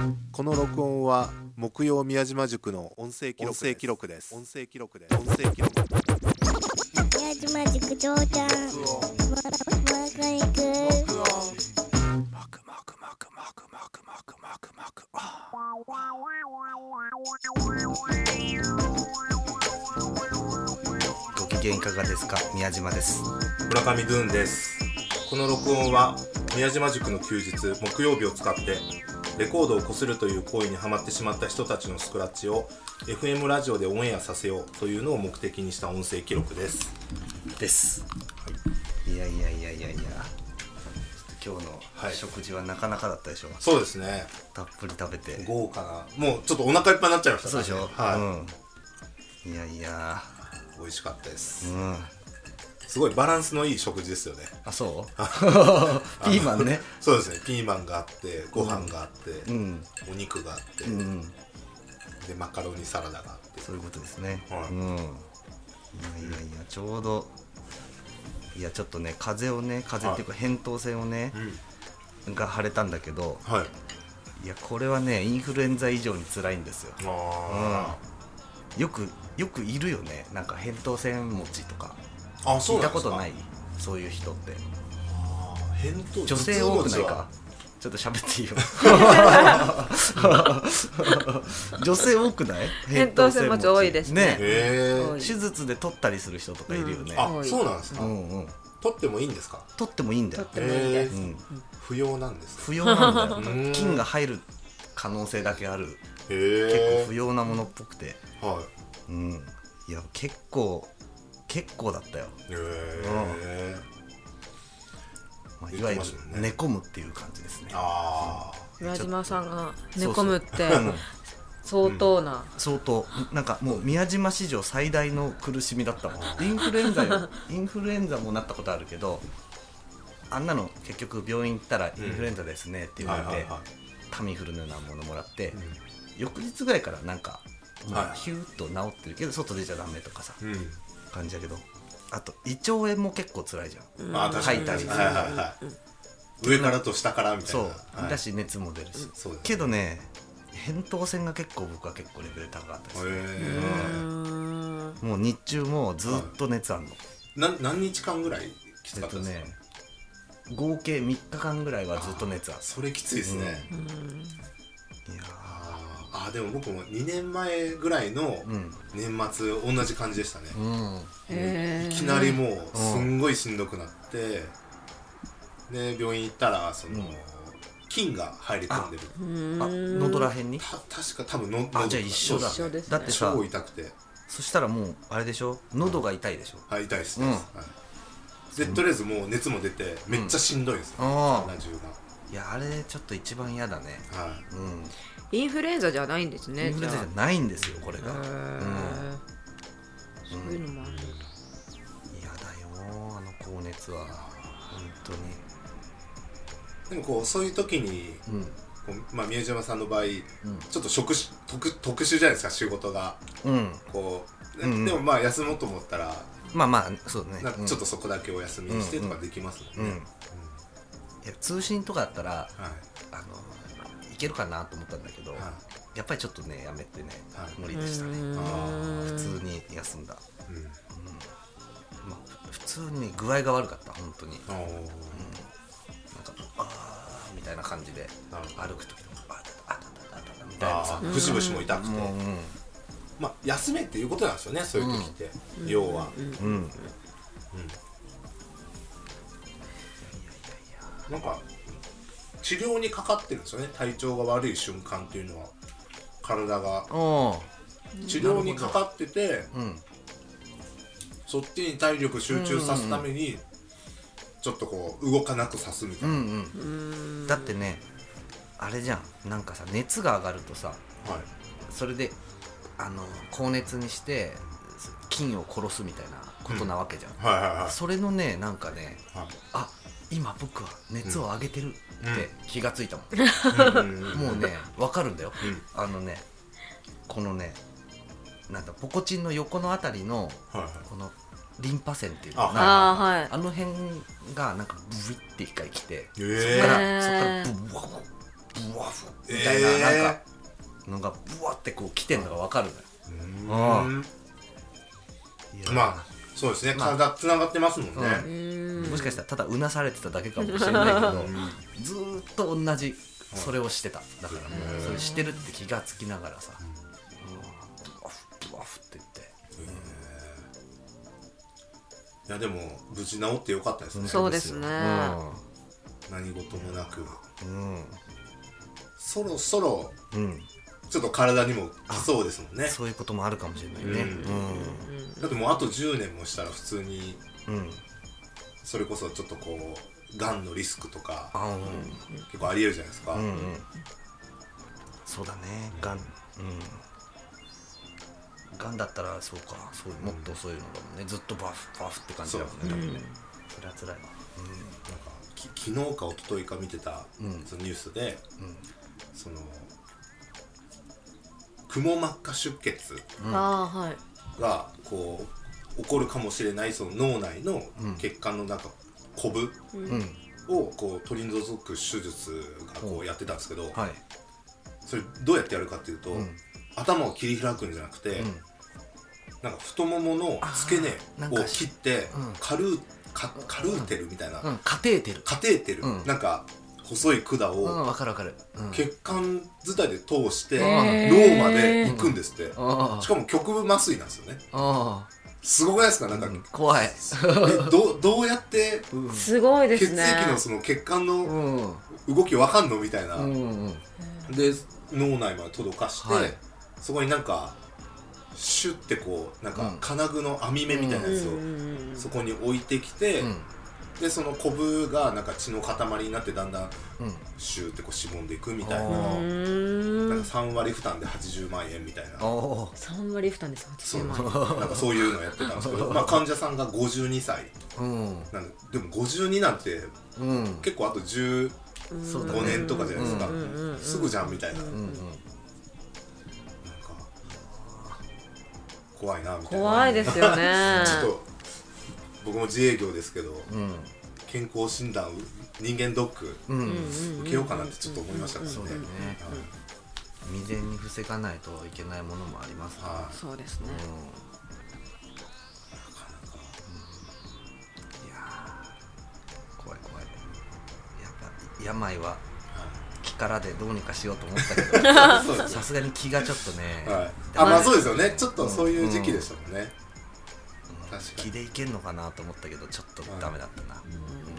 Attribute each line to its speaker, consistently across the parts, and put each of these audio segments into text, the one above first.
Speaker 1: この録音は木曜宮島塾の音声記録です。
Speaker 2: 宮島塾長ちゃん
Speaker 3: ご機嫌いかがですか。宮島です。
Speaker 4: 村上ドゥーンです。この録音は宮島塾の休日木曜日を使ってレコードを擦るという行為にハマってしまった人たちのスクラッチを FM ラジオでオンエアさせようというのを目的にした音声記録です。
Speaker 3: いや今日の食事はなかなかだったでしょ。
Speaker 4: そうですね。
Speaker 3: たっぷり食べて
Speaker 4: 豪華な、もうちょっとお腹いっぱいになっちゃいました。
Speaker 3: そうでしょ。
Speaker 4: はい、
Speaker 3: いや
Speaker 4: 美味しかったです。
Speaker 3: うん、
Speaker 4: すごいバランスのいい食事ですよね。
Speaker 3: あ、そうピーマンね。
Speaker 4: そうですね。ピーマンがあってご飯があって、お肉があって、でマカロニサラダがあって、
Speaker 3: そういうことですね。
Speaker 4: はい、
Speaker 3: いやちょうどちょっとね風邪っていうか扁桃腺をね、が腫れたんだけど、いやこれはねインフルエンザ以上に辛いんですよ。よくいるよね、なんか扁桃腺持ちとか。聞いたことない？そういう人って。女性多くないか？ちょっと喋っていいよ。女性多くない？
Speaker 5: 扁桃腺持ち多いですね。
Speaker 3: 手術で取ったりする人とかいるよね。
Speaker 4: あ、そうなんですか。取ってもいいんですか？
Speaker 3: 取ってもいいんだよ。
Speaker 4: 不要なんですか？
Speaker 3: 不要なんだよ。菌が入る可能性だけある。結構不要なものっぽくて。いや結構だったよ。いわゆる寝込むっていう感じですね。
Speaker 5: 宮島さんが寝込むって相当
Speaker 3: なんかもう宮島史上最大の苦しみだったもん。インフルエンザもなったことあるけど、あんなの結局病院行ったらインフルエンザですねって言われて、タミフルのようなものもらって、翌日ぐらいからなんかヒューッと治ってるけど外出ちゃダメとかさ、感じだけど、あと胃腸炎も結構辛いじゃん。吐いたりする、
Speaker 4: 上からと下からみたいな。
Speaker 3: そうだし熱も出るし、けどね扁桃腺が僕は結構レベル高かったです。もう日中もずっと熱あんの。
Speaker 4: 何日間ぐらいきつかったですか？
Speaker 3: 合計3日間ぐらいはずっと熱ある。
Speaker 4: それきついですね。でも僕も2年前ぐらいの年末同じ感じでしたね。いきなりもうすんごいしんどくなって、で病院行ったらその菌が入り込んでる。
Speaker 3: 喉らへんに？
Speaker 4: 確か多分喉。
Speaker 3: じゃあ一緒だ。だってさ、
Speaker 4: 超痛くて。
Speaker 3: そしたらもうあれでしょ、喉が痛いでしょ。
Speaker 4: 痛いですね。でとりあえずもう熱も出てめっちゃしんどいですよ。体中が。い
Speaker 3: やあれちょっと一番嫌だね。
Speaker 5: インフルエンザじゃないんですね。
Speaker 3: インフルエンザじゃないんですよこれが。
Speaker 5: そういうのもある。
Speaker 3: 嫌だよ高熱は本当に。
Speaker 4: でもこうそういう時に、宮島さんの場合、ちょっと特殊じゃないですか、仕事が。こうでも休もうと思ったら
Speaker 3: そうね、
Speaker 4: ちょっとそこだけお休みにしてとかできますもんね。
Speaker 3: いや通信とかだったらいけるかなと思ったんだけど、やっぱりちょっとねやめてね、無理でしたね。普通に休んだ。普通に具合が悪かった本当に。なんかみたいな感じで歩く時とかみたいなさ、
Speaker 4: 節々も痛くて、休めっていうことなんですよね、そういう時って。要はなんか治療にかかってるんですよね。体調が悪い瞬間っていうのは体が治療にかかってて、そっちに体力集中さすためにちょっとこう動かなくさすみたいな。
Speaker 3: だってねあれじゃん、なんかさ熱が上がるとさ、それで高熱にして菌を殺すみたいなことなわけじゃん。それのねなんかね、今僕は熱を上げてるって気がついたもん。もうね分かるんだよ。このねなんだポコチンの横のあたりのこのリンパ腺っていうのかな、あの辺がなんかブイって一回来て、そっからブワッっブワフみたいな、なんかブワってこう来てんのが分かるのよ。
Speaker 4: まあそうですね、体つながってますもんね。
Speaker 3: もしかしたらただうなされてただけかもしれないけどずーっと同じそれをしてた。だからもうそれしてるって気がつきながらさ、ブワフって言って、
Speaker 4: いやでも無事治ってよかったですね。
Speaker 5: そうですね。
Speaker 4: 何事もなく、そろそろちょっと体にも来そうですもんね。
Speaker 3: そういうこともあるかもしれないね。
Speaker 4: だってもうあと10年もしたら普通にそれこそちょっとこうがんのリスクとか結構ありえるじゃないですか。
Speaker 3: そうだね、がんだったらそうか、そうもっとそういうのだもんね。ずっとバフって感じだもんね。多分ねそれは辛いわ。なんか
Speaker 4: 昨日か一昨日か見てたそのニュースで、そのくも膜下出血がこう起こるかもしれないその脳内の血管のなんかコブをこう取り除く手術がこうやってたんですけど、それどうやってやるかっていうと、頭を切り開くんじゃなくて、なんか太ももの付け根を切ってカルーテルみたいな、
Speaker 3: カテーテル、
Speaker 4: なんか細い管を
Speaker 3: わかるわかる、
Speaker 4: 血管伝いで通して脳まで行くんですって。しかも局部麻酔なんですよね。すごくないですか？なんか
Speaker 3: 怖い。
Speaker 4: どうやって
Speaker 5: すごいで
Speaker 4: 血
Speaker 5: すね。
Speaker 4: 液のその血管の動きわかんのみたいな。で脳内まで届かして、そこになんかシュッてこうなんか金具の網目みたいなやつをそこに置いてきて、でそのコブがなんか血の塊になってだんだんシューってこうしぼんでいくみたいな、なんか3割負担で80万円みたいな。
Speaker 5: 3割負担です。80万円。
Speaker 4: なんかそういうのやってたんですけど、まあ患者さんが52歳なんで、でも52なんて結構あと15年とかじゃないですか。すぐじゃんみたいな。なんか怖いなみたいな。
Speaker 5: 怖いですよね。
Speaker 4: ちょっと僕も自営業ですけど、健康診断人間ドック受けようかなってちょっと思いましたからね。
Speaker 3: そうだよね。未然に防がないといけないものもありますから。
Speaker 5: そうですね。
Speaker 3: なかなか、いや怖い。やっぱ病は気からでどうにかしようと思ったけど、さすがに気がちょっとね。
Speaker 4: まあそうですよね。ちょっとそういう時期でしたもんね。
Speaker 3: 気でいけんのかなと思ったけどちょっとダメだったな。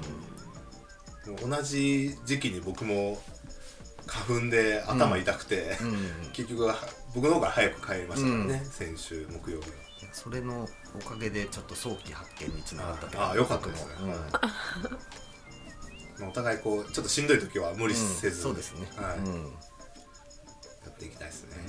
Speaker 4: 同じ時期に僕も花粉で頭痛くて、結局僕の方が早く帰りましたからね、先週木曜日は。
Speaker 3: それのおかげでちょっと早期発見につながったと。
Speaker 4: ああよかったですね。お互いこうちょっとしんどい時は無理せず、
Speaker 3: そうですね、
Speaker 4: やっていきたいですね。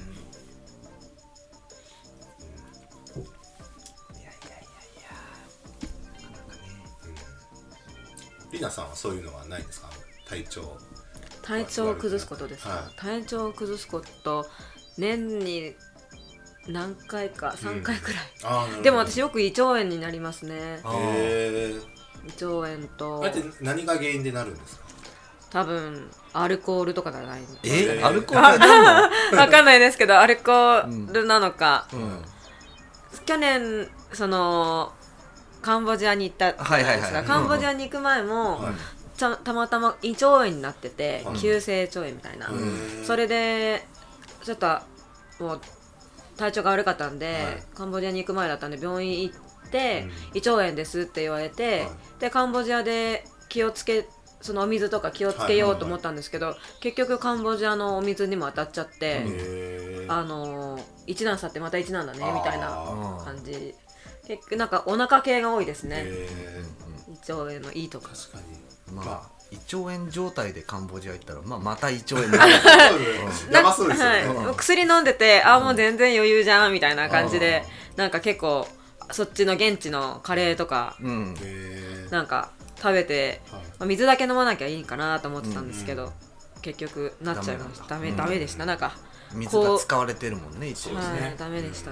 Speaker 4: りなさんはそういうのはないですか？体調を崩すことですか？
Speaker 5: 体調を崩すこと年に何回か3回くらい、でも私よく胃腸炎になりますね。胃腸炎と。
Speaker 4: あれって何が原因でなるんですか？
Speaker 5: 多分アルコールとかじゃないの。
Speaker 3: アルコールなの？
Speaker 5: わかんないですけどアルコールなのか、去年そのカンボジアに行ったじゃないですか。カンボジアに行く前も、たまたま胃腸炎になってて、急性腸炎みたいな、それでちょっともう体調が悪かったんで、カンボジアに行く前だったんで病院行って、胃腸炎ですって言われて、でカンボジアでそのお水とか気をつけようと思ったんですけど、結局カンボジアのお水にも当たっちゃって、一難去ってまた一難だねみたいな感じ。結局なんかお腹系が多いですね。胃腸炎のいいとか。
Speaker 4: 確かに。
Speaker 3: まあ胃腸炎状態でカンボジア行ったら、また胃腸炎
Speaker 4: やばそうですよね。
Speaker 5: 薬飲んでて、もう全然余裕じゃんみたいな感じで、なんか結構そっちの現地のカレーとか、なんか食べて、水だけ飲まなきゃいいかなと思ってたんですけど、結局なっちゃいました。ダメでした。なんか
Speaker 3: 水が使われてるもんね、一応
Speaker 5: ね。ダメでしたね。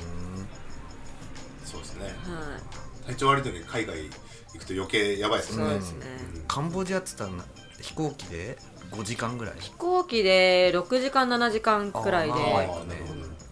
Speaker 4: そうですね。体調悪い時に海外行くと余計やばいですよね。
Speaker 3: カンボジアって言ったら飛行機で 5時間ぐらい。
Speaker 5: 飛行機で6時間7時間くらいで、でしたね。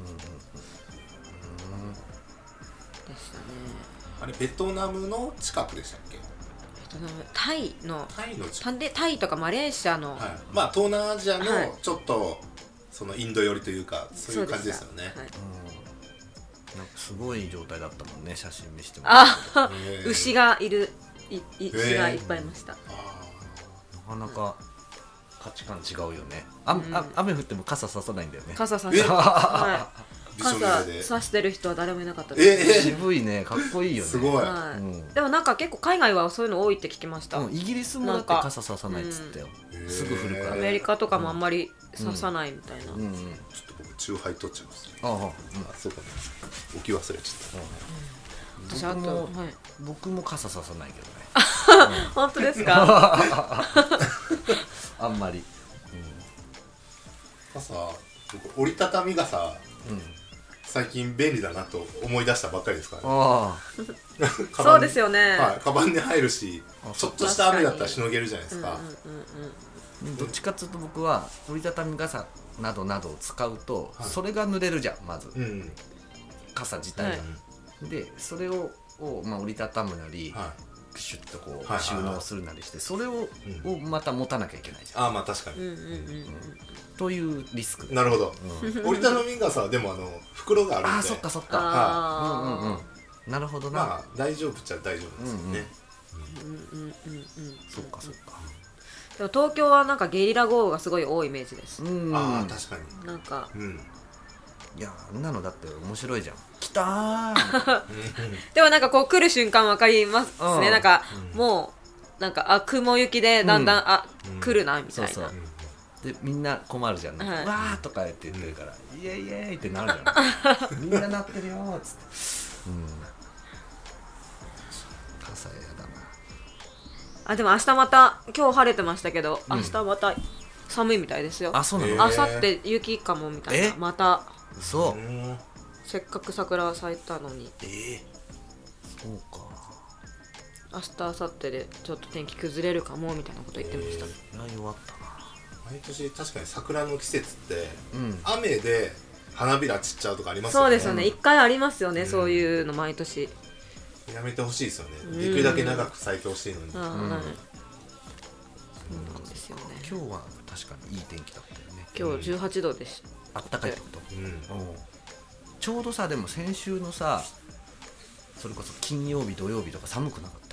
Speaker 4: あれベトナムの近くでしたっけ？
Speaker 5: タイの
Speaker 4: 近く。
Speaker 5: タイとかマレーシアの、
Speaker 4: はい、まあ東南アジアのちょっとそのインド寄りというかそういう感じですよね。
Speaker 3: なんかすごい状態だったもんね、写真見せても
Speaker 5: らって。牛がいる牛がいっぱいいました。
Speaker 3: なかなか価値観違うよね。雨降っても傘ささないんだよね。
Speaker 5: 傘ささ傘さしてる人は誰もいなかったです。
Speaker 3: 渋いね、かっこいいよね。
Speaker 4: すごい。
Speaker 5: でもなんか結構海外はそういうの多いって聞きました。
Speaker 3: イギリスもだって傘ささないっつったよ。すぐ降るから。
Speaker 5: アメリカとかもあんまりささないみたいな。ちょっ
Speaker 4: と僕チューハイ取っちゃいますね。そうかね。置き忘れちゃった。
Speaker 3: 僕も傘ささないけどね。
Speaker 5: 本当ですか？
Speaker 3: あんまり。
Speaker 4: 傘、僕折りたたみ傘。最近便利だなと思い出したばっかりですからね。
Speaker 5: そうですよね。
Speaker 4: はい、カバンに入るし、ちょっとした雨だったらしのげるじゃないですか。
Speaker 3: どっちかっていうと僕は折りたたみ傘などなどを使うと、それが濡れるじゃん、まず。傘自体が。で、それを折りたたむなり、シュッとこう収納するなりして、それをまた持たなきゃいけないじゃん。
Speaker 4: あ、まあ確かに。
Speaker 3: というリスク。
Speaker 4: なるほど。折りたたみ傘はでも袋があるんで。
Speaker 3: あ、そっかそっか。なるほどな。
Speaker 4: まあ大丈夫っちゃ大丈夫ですよね。
Speaker 3: そっかそっか。
Speaker 5: でも東京はなんかゲリラ豪雨がすごい多いイメージです。
Speaker 4: ああ、確かに。
Speaker 5: なんか。
Speaker 3: いや、あんなのだって面白いじゃん。来たー。
Speaker 5: でもなんかこう来る瞬間わかりますね。なんかもうなんか雲行きでだんだん来るなみたいな。
Speaker 3: でみんな困るじゃん。わーとか言ってるからイエイイエイってなるじゃん。みんななってるよーっつって。傘やだな。
Speaker 5: でも明日また今日晴れてましたけど、明日また寒いみたいですよ。
Speaker 3: あ、そうなの？
Speaker 5: 明後日雪かもみたいな。また。
Speaker 3: そう。
Speaker 5: せっかく桜咲いたのに。
Speaker 3: そうか。
Speaker 5: 明日明後日でちょっと天気崩れるかもみたいなこと言ってました。
Speaker 3: 弱ったな。
Speaker 4: 毎年確かに桜の季節って、雨で花びら散っちゃうとかありますよね。
Speaker 5: そうですよね。一回ありますよね、そういうの毎年。
Speaker 4: やめてほしいですよね。できるだけ長く咲いてほしいのに。
Speaker 5: そうなんですよね。
Speaker 3: 今日は確かにいい天気だったよね。
Speaker 5: 今日18度でした。
Speaker 3: あったかいってこと？ちょうどさ、でも先週のさ、それこそ金曜日土曜日とか寒くなかった？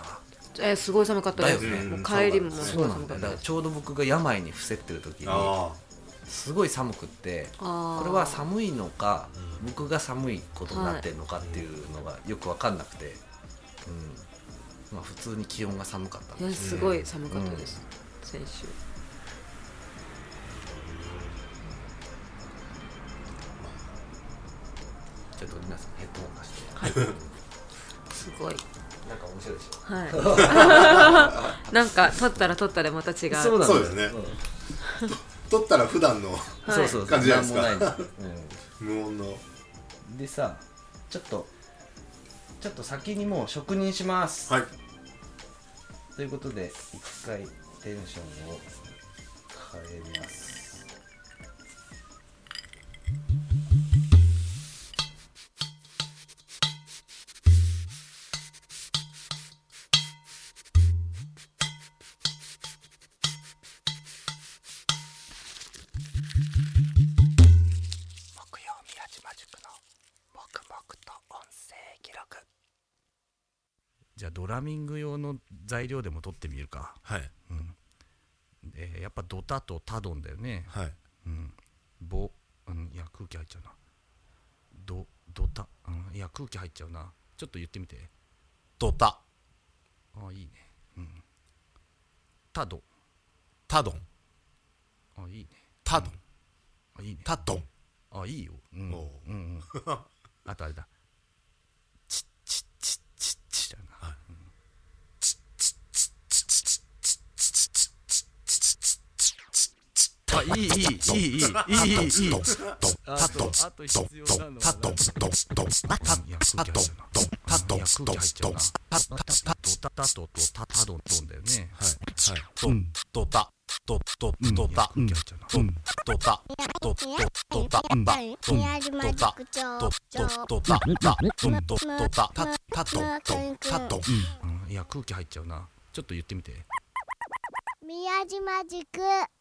Speaker 5: すごい寒かったですね。もう帰りもすごい寒かったです。
Speaker 3: だからちょうど僕が病に伏せってる時にすごい寒くって、これは寒いのか僕が寒いことになってるのかっていうのがよく分かんなくて、まあ普通に気温が寒かったんです。
Speaker 5: すごい寒かったです、先週。
Speaker 3: ちょっと皆さんヘッドホン貸して。
Speaker 5: すごい。
Speaker 3: なんか面白いでしょ。
Speaker 5: はい。なんか撮ったら撮ったでまた違う。
Speaker 4: そうですね。撮ったら普段の感じじゃないですか。無音の。
Speaker 3: でさ、ちょっと先にもう職人します。
Speaker 4: はい。
Speaker 3: ということで一回テンションを変えます。じゃあドラミング用の材料でも取ってみるか。
Speaker 4: はい。
Speaker 3: やっぱドタとタドンだよね。
Speaker 4: はい。
Speaker 3: いや空気入っちゃうな。ドタ、いや空気入っちゃうな。ちょっと言ってみて。
Speaker 4: ドタ。
Speaker 3: いいね。タド。
Speaker 4: タドン。
Speaker 3: いいね。
Speaker 4: タドン。
Speaker 3: いいね。
Speaker 4: タドン。
Speaker 3: いいよ。あとあれだ。チッチッチッチッチッだな。チッチッチッチッチッチッチッチッいい。あと必要なのはタドン。いや空気入っちゃうな。空気入っちゃうな。ドタとタドンだよね。
Speaker 4: はい。ドタ。
Speaker 1: とととたととたととたば
Speaker 2: 宮島塾長
Speaker 1: ととたたととたたたとたと。
Speaker 6: いや空気入っちゃうな。ちょっと言ってみて。
Speaker 2: 宮島塾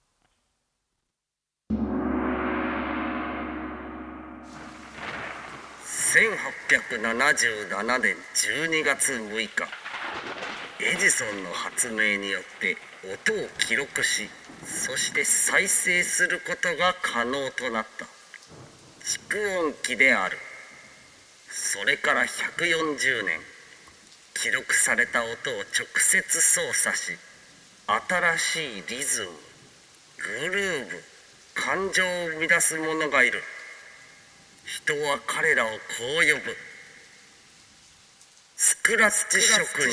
Speaker 7: 1877年12月6日、エジソンの発明によって音を記録し、そして再生することが可能となった蓄音機である。それから140年、記録された音を直接操作し、新しいリズム、グルーヴ、感情を生み出す者がいる。人は彼らをこう呼ぶ。スクラッチ職人。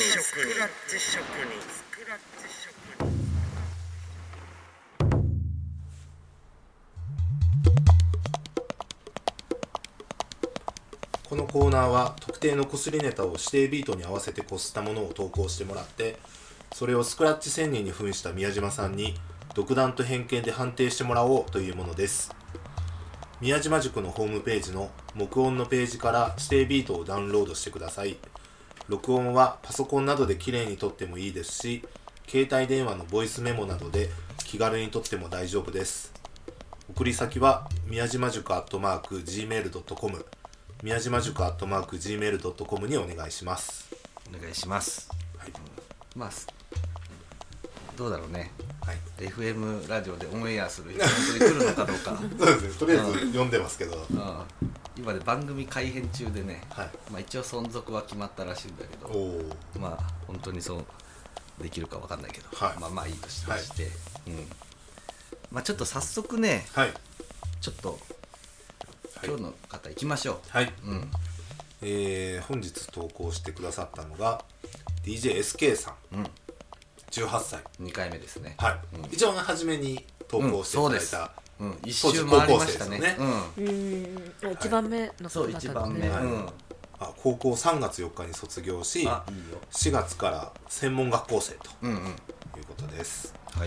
Speaker 4: このコーナーは特定のこすりネタを指定ビートに合わせてこすったものを投稿してもらって、それをスクラッチ仙人に扮した宮島さんに独断と偏見で判定してもらおうというものです。宮島塾のホームページの黙音のページから指定ビートをダウンロードしてください。録音はパソコンなどで綺麗に撮ってもいいですし、携帯電話のボイスメモなどで気軽に撮っても大丈夫です。送り先は宮島塾@gmail.com 宮島塾@gmail.com にお願いします。
Speaker 3: お願いします。
Speaker 4: はい、
Speaker 3: まあどうだろうね、
Speaker 4: はい、
Speaker 3: FM ラジオでオンエアするイベントに来るのかどうか
Speaker 4: そうですね、とりあえず読んでますけど、
Speaker 3: 今で番組改編中でね、
Speaker 4: はい、
Speaker 3: まあ、一応存続は決まったらしいんだけど、まあ本当にそうできるか分かんないけど、
Speaker 4: はい、
Speaker 3: まあいいとして、はい、まあちょっと早速ね、はい、ちょっと今日の方行きましょう。
Speaker 4: はい、本日投稿してくださったのが DJSK さん、18歳、
Speaker 3: 2回目ですね。
Speaker 4: はい、一番初めに投稿していただいた、
Speaker 3: 一周回りましたね。
Speaker 5: 1番目の
Speaker 3: そう1番目、
Speaker 4: 高校3月4日に卒業し、4月から専門学校生ということです。
Speaker 3: はい、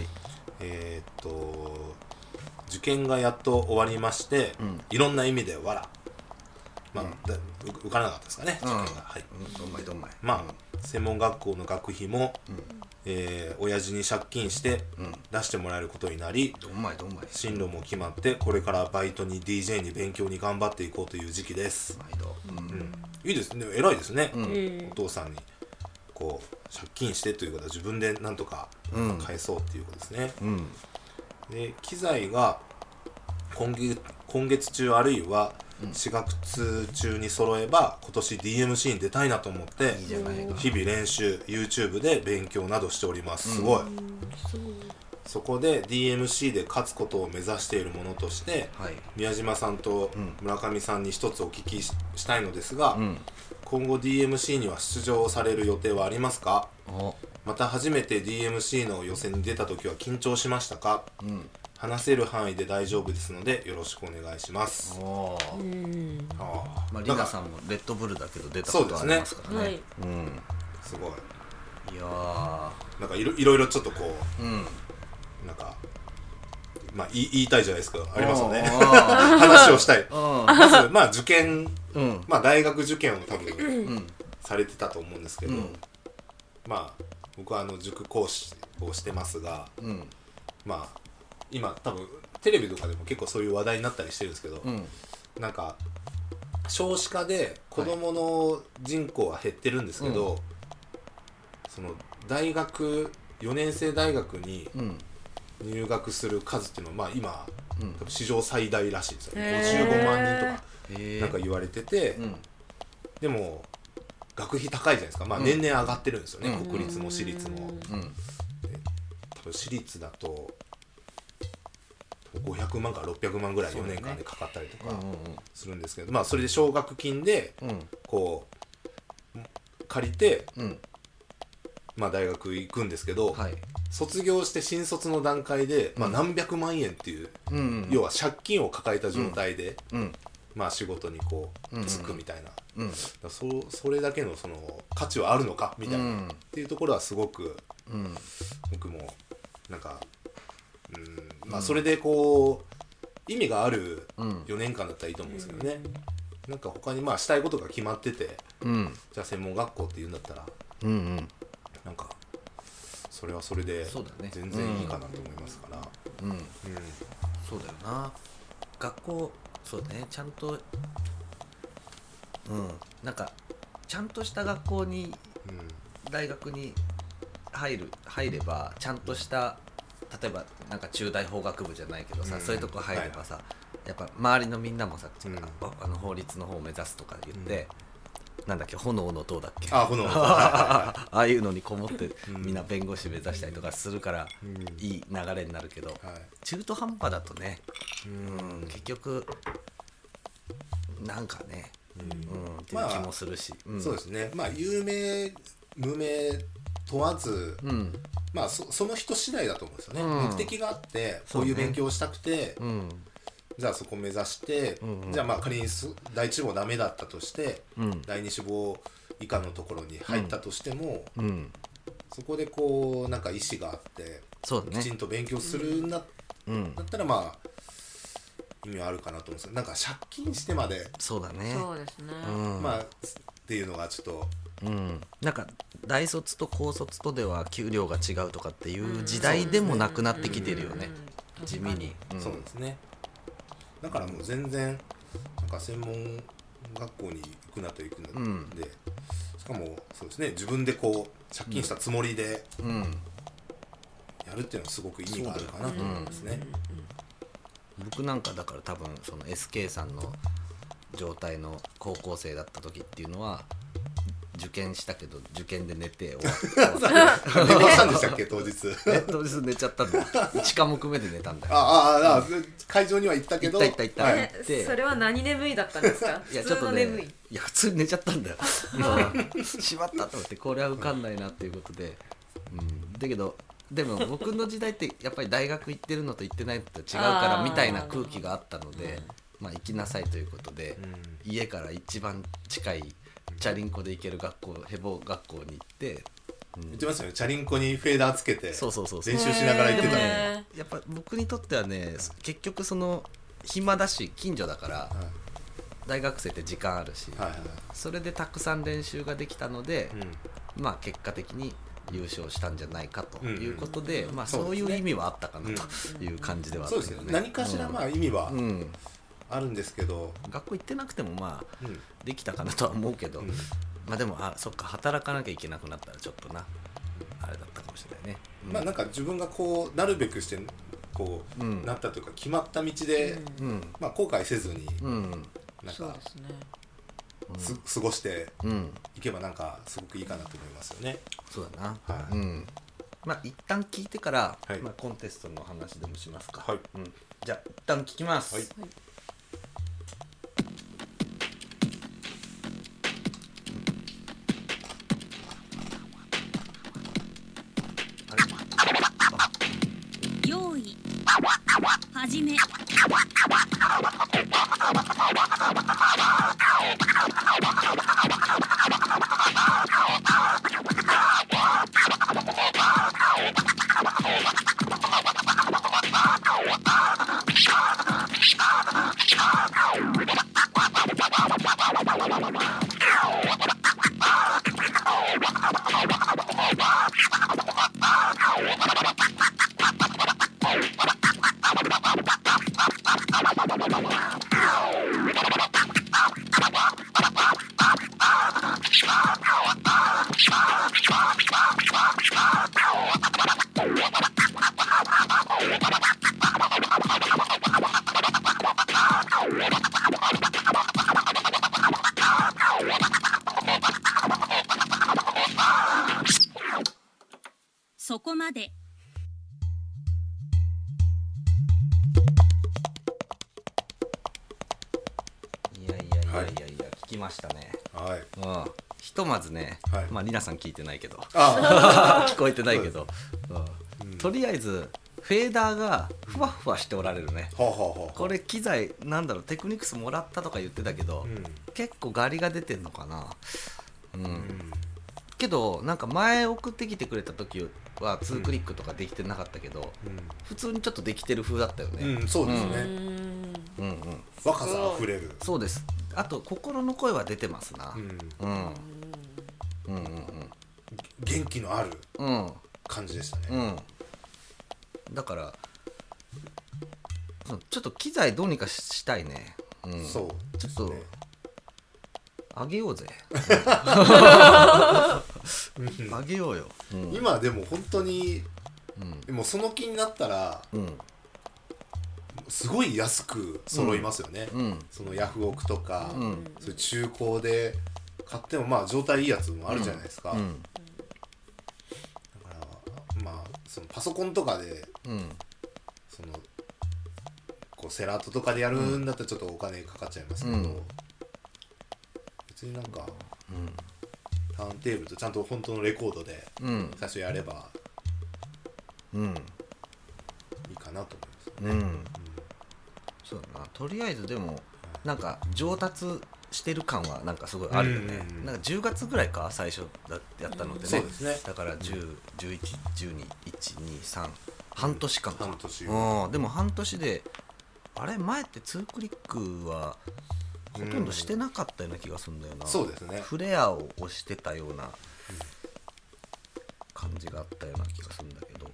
Speaker 4: 受験がやっと終わりまして、いろんな意味で受からなかったですかね、受験が。はい、
Speaker 3: どんまい。
Speaker 4: まあ専門学校の学費も親父に借金して出してもらえることになり、進路も決まって、これからバイトに DJ に勉強に頑張っていこうという時期です。いいですね、偉いですね、お父さんにこう借金してということは自分でなんとか返そうっていうことですね。で機材が今月中あるいは4月中に揃えば今年 DMC に出たいなと思って日々練習 YouTube で勉強などしております。すごい。そこで DMC で勝つことを目指しているものとして、宮島さんと村上さんに一つお聞きしたいのですが、今後 DMC には出場される予定はありますか？また初めて DMC の予選に出た時は緊張しましたか？話せる範囲で大丈夫ですのでよろしくお願いします。
Speaker 3: まあリナさんもレッドブルだけど出たことありますからね。
Speaker 4: すごい。
Speaker 3: いや
Speaker 4: なんかいろいろちょっとこう、なんかまあ言いたいじゃないですか、ありますよね。話をしたい。まずまあ受験、まあ大学受験を多分されてたと思うんですけど、まあ僕は塾講師をしてますが、まあ今多分テレビとかでも結構そういう話題になったりしてるんですけど、なんか少子化で子どもの人口は減ってるんですけど、その大学4年生大学に入学する数っていうのは、まあ今、多分史上最大らしいですよね。55万人とかなんか言われてて、でも学費高いじゃないですか。まあ年々上がってるんですよね、国立も私立も。多分私立だと500万から600万ぐらい4年間でかかったりとかするんですけど、まあそれで奨学金でこう借りてまあ大学行くんですけど、卒業して新卒の段階でまあ何百万円っていう、要は借金を抱えた状態でまあ仕事にこう就くみたいな、それだけのその価値はあるのかみたいなっていうところはすごく僕もなんかまあそれでこう意味がある4年間だったらいいと思うんですけどね、なんか他にまあしたいことが決まってて、じゃあ専門学校って言うんだったら、なんかそれはそれで全然いいかなと思いますから。
Speaker 3: そうだよな。学校そうね、ちゃんとなんかちゃんとした学校に、大学に入ればちゃんとした例えばなんか中大法学部じゃないけどさ、そういうとこ入ればさ、やっぱ周りのみんなもさ、法律の方を目指すとか言って、なんだっけ炎の塔だっけ、
Speaker 4: 炎の塔
Speaker 3: ああいうのにこもってみんな弁護士目指したりとかするからいい流れになるけど、中途半端だとね、結局なんかね、っていう気もするし、
Speaker 4: そうですね。まあ有名無名問わず、まあその人次第だと思うんですよね。目的があってこういう勉強をしたくて、じゃあそこを目指して、じゃあまあ仮に第一志望ダメだったとして、第二志望以下のところに入ったとしても、そこでこうなんか意思があって、きちんと勉強するんだったらまあ意味はあるかなと思うんですけど、なんか借金してまで
Speaker 3: そうだね、
Speaker 5: そうですね、
Speaker 4: まあっていうのがちょっと、
Speaker 3: なんか大卒と高卒とでは給料が違うとかっていう時代でもなくなってきてるよね、地味に、
Speaker 4: そうですね。だからもう全然なんか専門学校に行くなと行くなで、しかもそうですね、自分でこう借金したつもりでやるっていうのはすごく意味があるかなと思いますね。
Speaker 3: 僕なんかだから多分その SK さんの状態の高校生だった時っていうのは受験したけど受験で寝て終わった
Speaker 4: 寝ましたんでしたっけ当日
Speaker 3: 当日寝ちゃったんだよ。1科目目で寝たんだよ。
Speaker 4: 会場には行ったけど
Speaker 3: 行った、
Speaker 5: それは何眠いだったんですか？
Speaker 3: いやちょっとね、いや普通に寝ちゃったんだよしまったと思って、これは受かんないなっていうことで、だけどでも僕の時代ってやっぱり大学行ってるのと行ってないのと違うからみたいな空気があったので、まあ行きなさいということで、家から一番近いチャリンコで行ける学校、ヘボ学校に行って、
Speaker 4: 言ってますよね。チャリンコにフェーダーつけて
Speaker 3: そう
Speaker 4: 練習しながら行ってたね。
Speaker 3: やっぱ僕にとってはね、結局その暇だし近所だから、大学生って時間あるし、それでたくさん練習ができたので、まあ結果的に優勝したんじゃないかということで、まあそういう意味はあったかなという感じではあったけどね。
Speaker 4: そうですね。何かしらまあ意味はあるんですけど、
Speaker 3: 学校行ってなくてもまあできたかなとは思うけど、まあでもそっか、働かなきゃいけなくなったらちょっとなあれだったかもしれないね。
Speaker 4: まあなんか自分がこうなるべくしてこうなったというか決まった道でまあ後悔せずになんか過ごしていけばなんかすごくいいかなと思いますよね。
Speaker 3: そうだな。まあ一旦聞いてから、まあコンテストの話でもしますか。じゃあ一旦聞きます。
Speaker 8: 用意始め。そこまで。
Speaker 3: いや聞きましたね。ひとまずね、まあリナさん聞いてないけど聞こえてないけど、とりあえずフェーダーがふわふわしておられるね。これ機材なんだろう、テクニクスもらったとか言ってたけど、結構ガリが出てんのかな。けどなんか前送ってきてくれた時は2クリックとかできてなかったけど、普通にちょっとできてる風だったよね。
Speaker 4: そうですね。若さあふれる。
Speaker 3: そうです。あと心の声は出てますな。
Speaker 4: 元気のある感じでしたね。
Speaker 3: だからちょっと機材どうにかしたいね。
Speaker 4: そう
Speaker 3: ちょっとあげようぜ。あげようよ。
Speaker 4: 今でも本当にもうその気になったらすごい安く揃いますよね。そのヤフオクとかそういう中古で買ってもまあ状態いいやつもあるじゃないですか。だからまあそのパソコンとかでそのこうセラートとかでやるんだったらちょっとお金かかっちゃいますけど、別になんかターンテーブルとちゃんと本当のレコードで最初やればいいかなと思いますね。
Speaker 3: そうだな。とりあえずでもなんか上達してる感はなんかすごいあるよね。なんか10月ぐらいか最初やったのでね。
Speaker 4: そうですね。
Speaker 3: だから10、11、12、1、2、3半年間か。
Speaker 4: 半年。
Speaker 3: でも半年であれ前って2クリックはほとんどしてなかったような気がするんだよな。
Speaker 4: そうですね。
Speaker 3: フレアを押してたような感じがあったような気がするんだけど。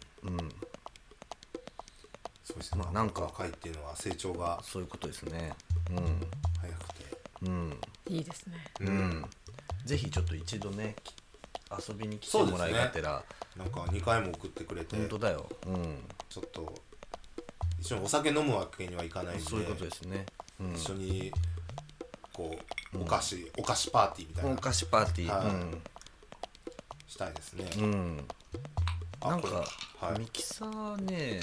Speaker 4: そうですね。なんか若いっていうのは成長が
Speaker 3: そういうことですね。
Speaker 4: 早くて。
Speaker 5: いいですね。
Speaker 3: ぜひちょっと一度ね遊びに来てもらいがてら、
Speaker 4: なんか2回も送ってくれて。
Speaker 3: 本当だよ。
Speaker 4: ちょっと一緒にお酒飲むわけにはいかないんで。
Speaker 3: そういうことですね。
Speaker 4: 一緒にこうお菓子パーティーみたいな。
Speaker 3: お菓子パーティー
Speaker 4: したいですね。
Speaker 3: なんかミキサーね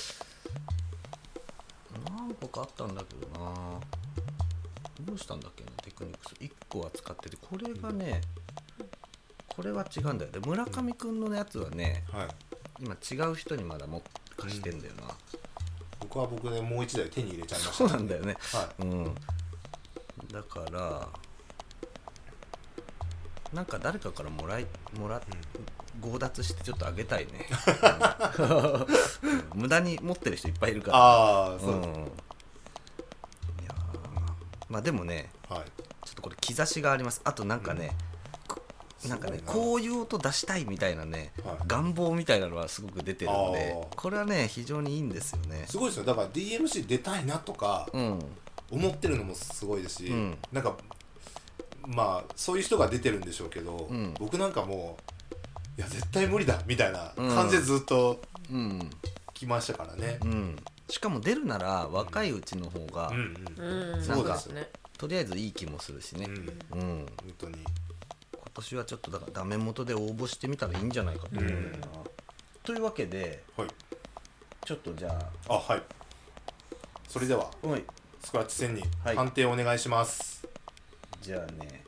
Speaker 3: 何個かあったんだけどな。どうしたんだっけな。テクニックス1個は使ってて、これがねこれは違うんだよ。で村上くんのやつはね、今違う人にまだ貸してんだよな。
Speaker 4: 僕は僕でもう1台手に入れちゃいました。
Speaker 3: そうなんだよね。だからなんか誰かからもら強奪してちょっとあげたいね。無駄に持ってる人いっぱいいるから。いやまあでもね、ちょっとこれ兆しがあります。あとなんかね、こういう音出したいみたいなね、願望みたいなのはすごく出てるんで、これはね非常にいいんですよね。
Speaker 4: すごいですよ。だから DMC 出たいなとか思ってるのもすごいですし、なんかまあそういう人が出てるんでしょうけど、僕なんかもういや絶対無理だみたいな感じでずっと来ましたからね。
Speaker 3: しかも出るなら若いうちの方がなんかとりあえずいい気もするしね。
Speaker 4: 本当に
Speaker 3: 今年はちょっとだからダメ元で応募してみたらいいんじゃないかと思うんだよな。というわけで、ちょっとじゃあ
Speaker 4: それではスクラッチ戦に判定をお願いします。
Speaker 3: じゃあね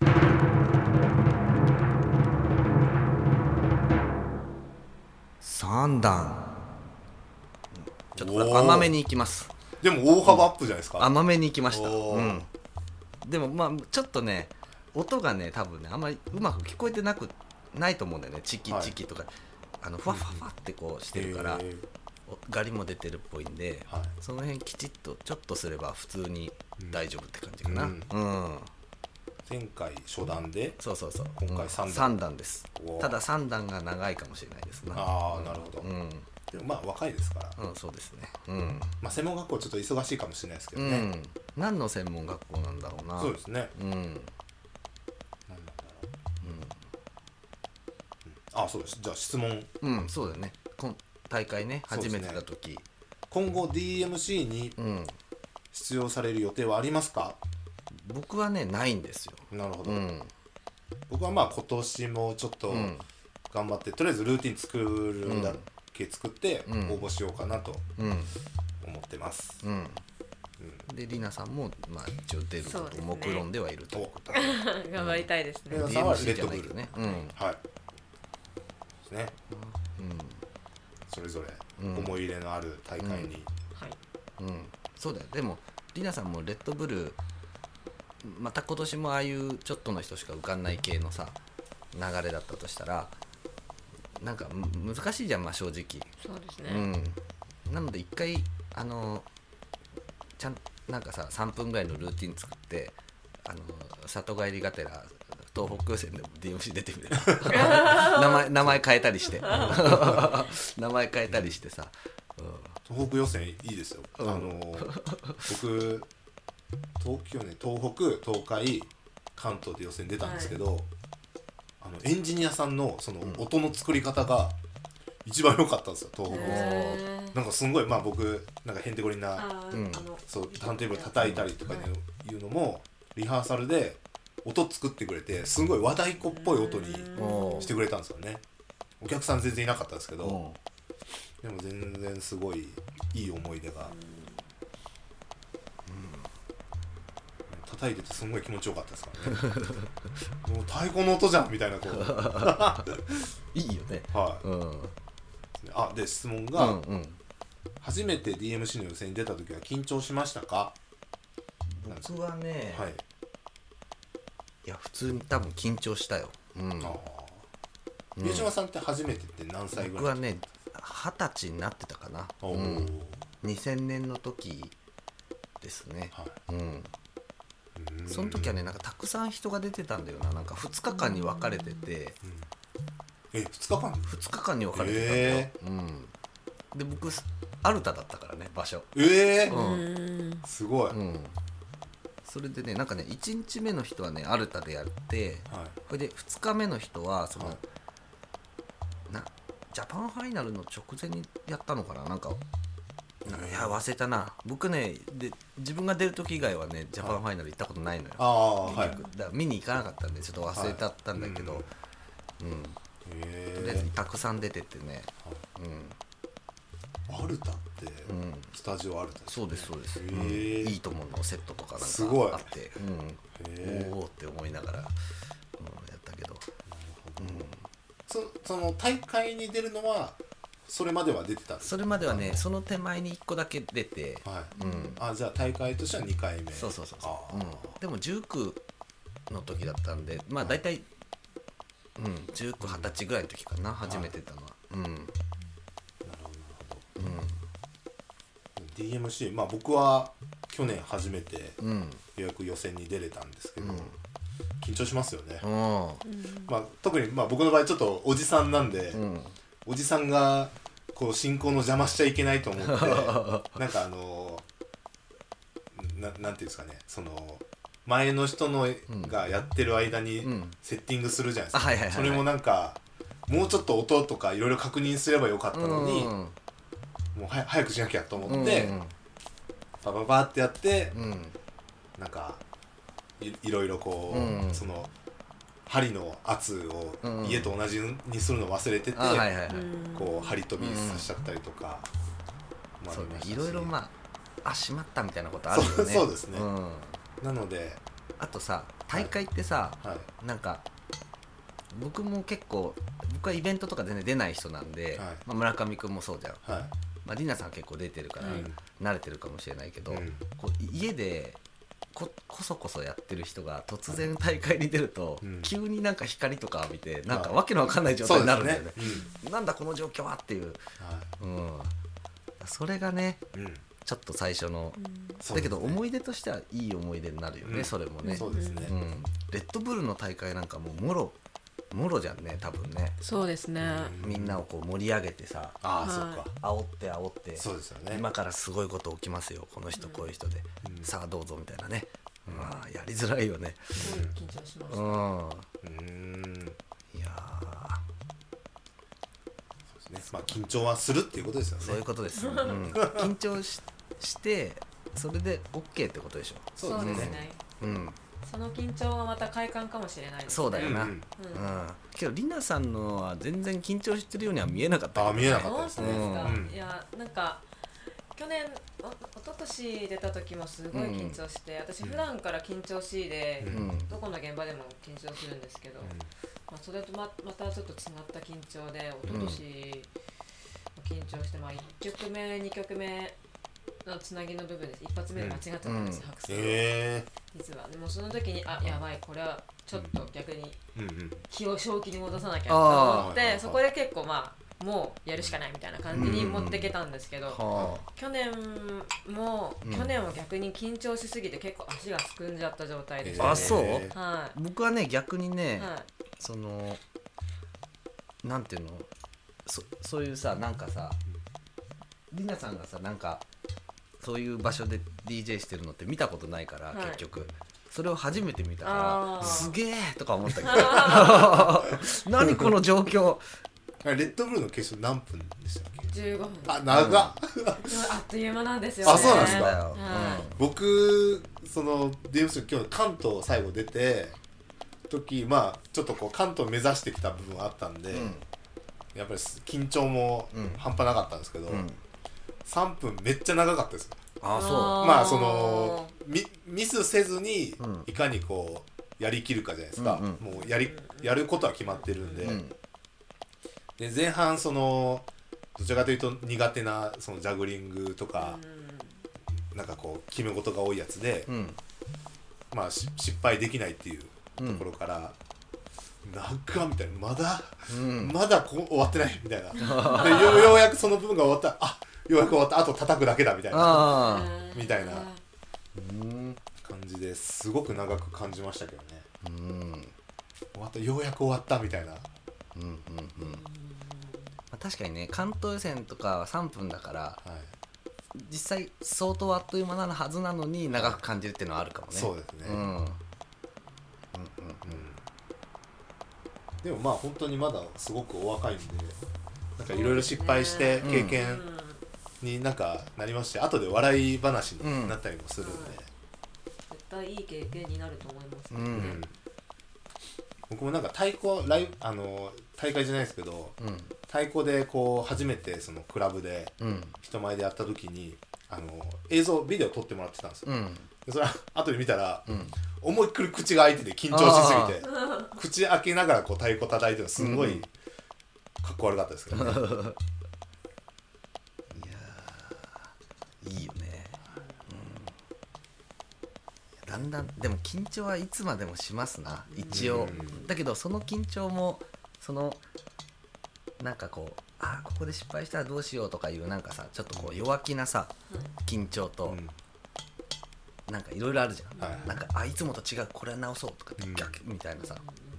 Speaker 3: 3段ちょっと甘めにいきます。
Speaker 4: でも大幅アップじゃないですか。
Speaker 3: 甘めにいきました。でもまあちょっとね音がね多分ねあんまりうまく聞こえてないと思うんだよね。チキチキとかふわふわふわってこうしてるからガリも出てるっぽいんで、その辺きちっとちょっとすれば普通に大丈夫って感じかな。
Speaker 4: 前回初段で
Speaker 3: そう
Speaker 4: 今回3
Speaker 3: 段です。ただ3段が長いかもしれないですな。
Speaker 4: なるほど。でもまあ若いですから。
Speaker 3: そうですね。
Speaker 4: まあ専門学校ちょっと忙しいかもしれないですけどね。
Speaker 3: 何の専門学校なんだろうな。
Speaker 4: そうですね。何なんだろう。そうです。じゃあ質問。
Speaker 3: そうだよね。大会ね初めてだ時、
Speaker 4: 今後 DMC に出場される予定はありますか？
Speaker 3: 僕はねないんですよ。
Speaker 4: なるほど。僕はまあ今年もちょっと頑張ってとりあえずルーティン作るだけ作って応募しようかなと思ってます。
Speaker 3: でリナさんもまあ一応出ることを目論んではいるということ
Speaker 5: で頑張りたいですね。
Speaker 4: リナさんはレッドブル
Speaker 3: ね。
Speaker 4: ですね。それぞれ思い入れのある大会に。
Speaker 3: そうだよ。でもリナさんもレッドブルまた今年もああいうちょっとの人しか受かんない系のさ流れだったとしたらなんか難しいじゃん、まあ正直。
Speaker 5: そうですね、
Speaker 3: なので一回ちゃんなんかさ3分ぐらいのルーティン作って里帰りがてら東北予選でも DMC 出てみる名前変えたりして名前変えたりしてさ、
Speaker 4: 東北予選いいですよ、僕東北東海関東で予選出たんですけど、エンジニアさんのその音の作り方が一番良かったんですよ、東北の。なんかすごい、まあ僕なんかへんてこりんなそうターンテーブル叩いたりとかいうのもリハーサルで音作ってくれて、すごい和太鼓っぽい音にしてくれたんですよね。お客さん全然いなかったんですけど、でも全然すごいいい思い出が、叩いててすごい気持ちよかったですからねもう太鼓の音じゃんみたいなこう
Speaker 3: いいよね。
Speaker 4: はい、で質問が、初めて DMC の予選に出た時は緊張しましたか？
Speaker 3: 僕はね、
Speaker 4: はい、
Speaker 3: いや普通に多分緊張したよ。
Speaker 4: 宮島さんって初めてって何歳ぐらい？
Speaker 3: 僕はね20歳になってたかな。2000年の時ですね。その時はねなんかたくさん人が出てたんだよな。なんか2日間に分かれてて、
Speaker 4: 2日間
Speaker 3: に分かれてたんだよ。で僕アルタだったからね、場所。
Speaker 4: すごい。
Speaker 3: それでねなんかね1日目の人はねアルタでやって、それで2日目の人はその、ジャパンファイナルの直前にやったのかな、なんかいや忘れたな。僕ねで自分が出る時以外はねジャパンファイナル行ったことないのよ。だから見に行かなかったんでちょっと忘れちゃったんだけど、とりあえずたくさん出ててね。
Speaker 4: アルタってスタジオアルタですね。
Speaker 3: そうですそうです。いいと思うのセットとかなんかあって、おおって思いながらやったけど。
Speaker 4: その大会に出るのはそれまでは出てたんですか？
Speaker 3: それまではねその手前に1個だけ出て、
Speaker 4: じゃあ大会としては2回目。
Speaker 3: そう、でも19の時だったんで、まあ大体19、20歳ぐらいの時かな、初めて出たのは。なる
Speaker 4: ほど。DMC、まあ僕は去年初めてようやく予選に出れたんですけど、緊張しますよね。まあ特にまあ僕の場合ちょっとおじさんなんで、おじさんがこう進行の邪魔しちゃいけないと思ってなんかなんていうんですかね、その前の人のがやってる間にセッティングするじゃないですか。それもなんかもうちょっと音とかいろいろ確認すればよかったのに、もう早くしなきゃと思ってパパパってやって、なんかいろいろこう、その針の圧を家と同じにするの忘れてて、こう針飛びさせちゃったりとか、
Speaker 3: そうね、いろいろまあしまったみたいなことあるよね。
Speaker 4: そうですね。なので
Speaker 3: あとさ大会ってさ、なんか僕も結構僕はイベントとか全然出ない人なんで、村上くんもそうじゃん。まありなさん結構出てるから慣れてるかもしれないけど、こう家でこそこそやってる人が突然大会に出ると、急になんか光とか浴びてなんかわけのわかんない状態になるんだよね。なんだこの状況はっていう、それがね、ちょっと最初の、だけど思い出としてはいい思い出になるよね、それもね。
Speaker 4: そうですね。
Speaker 3: レッドブルの大会なんかももろじゃんね、多分ね。
Speaker 5: そうですね。
Speaker 3: みんなをこう盛り上げてさ、煽って、
Speaker 4: そうですよね。
Speaker 3: 今からすごいこと起きますよ、この人こういう人で、さあどうぞみたいなね。まあやりづらいよね。
Speaker 5: 緊張しました。
Speaker 3: いや
Speaker 4: そうですね。まあ緊張はするっていうことですよね。
Speaker 3: そういうことです。緊張してそれで OK ってことでしょ。
Speaker 5: そうですね。その緊張はまた快感かもしれないですね。
Speaker 3: そうだよな。けどりなさんのは全然緊張してるようには見えなかった。
Speaker 4: 見えなかったですね。
Speaker 5: いやなんか去年一昨年出た時もすごい緊張して、私普段から緊張しいで、どこの現場でも緊張するんですけど、それとまたちょっと違った緊張で、一昨年緊張して、1曲目2曲目のつなぎの部分です。一発目で間違ってたんです、拍数実は。でもその時にやばい、これはちょっと逆に気を正気に戻さなきゃと思って、そこで結構もうやるしかないみたいな感じに持ってけたんですけど、去年は逆に緊張しすぎて結構足がすくんじゃった状態でしたね。
Speaker 3: あ、そう、
Speaker 5: はい、
Speaker 3: 僕はね逆にね、
Speaker 5: はい、
Speaker 3: そのなんていうの、そういうさ、なんかさ、りなさんがさ、なんかそういう場所で DJ してるのって見たことないから、結局それを初めて見たからすげえとか思ったけど何この状況。
Speaker 4: レッドブルの決勝何分でしたっけ
Speaker 5: ？15分。
Speaker 4: あ、長っあ
Speaker 5: っという間なんですよね。
Speaker 4: あ、そうなんですか、
Speaker 5: はい、
Speaker 4: 僕その DMC 今日関東最後出て時、ちょっとこう関東目指してきた部分あったんで、やっぱり緊張も半端なかったんですけど、3分めっちゃ長かったです。
Speaker 3: あ、そう。
Speaker 4: そのミスせずにいかにこうやりきるかじゃないですか。もうやることは決まってるんで、で前半そのどちらかというと苦手なそのジャグリングとか、なんかこう決め事が多いやつで、失敗できないっていうところから、長っみたいな、まだ終わってないみたいなでようやくその部分が終わった、ようやく終わった、あと叩くだけだみたいなみたいな感じですごく長く感じましたけどね。終わった、ようやく終わったみたいな。
Speaker 3: 確かにね、関東予選とかは3分だから、実際相当あっという間なはずなのに長く感じるっていうのはあるかもね。
Speaker 4: そうですね。でも本当にまだすごくお若いんで、なんかいろいろ失敗して経験になんかなりますし、後で笑い話になったりもするんで、
Speaker 5: 絶対いい経験になると思いますね。
Speaker 4: 僕もなんか太鼓大会じゃないですけど、太鼓でこう初めてそのクラブで人前でやった時にビデオ撮ってもらってたんですよ。でそれ後で見たら、思いっくり口が開いてて緊張しすぎて口開けながらこう太鼓叩いてるのすごいかっこ悪かったですけどね。
Speaker 3: いいよね。だんだんでも緊張はいつまでもしますな、一応。だけどその緊張もなんかこうここで失敗したらどうしようとかいうなんかさ、ちょっとこう弱気なさ緊張と、なんかいろいろあるじゃん、なんかいつもと違う、これは直そうとか逆みたいなさ、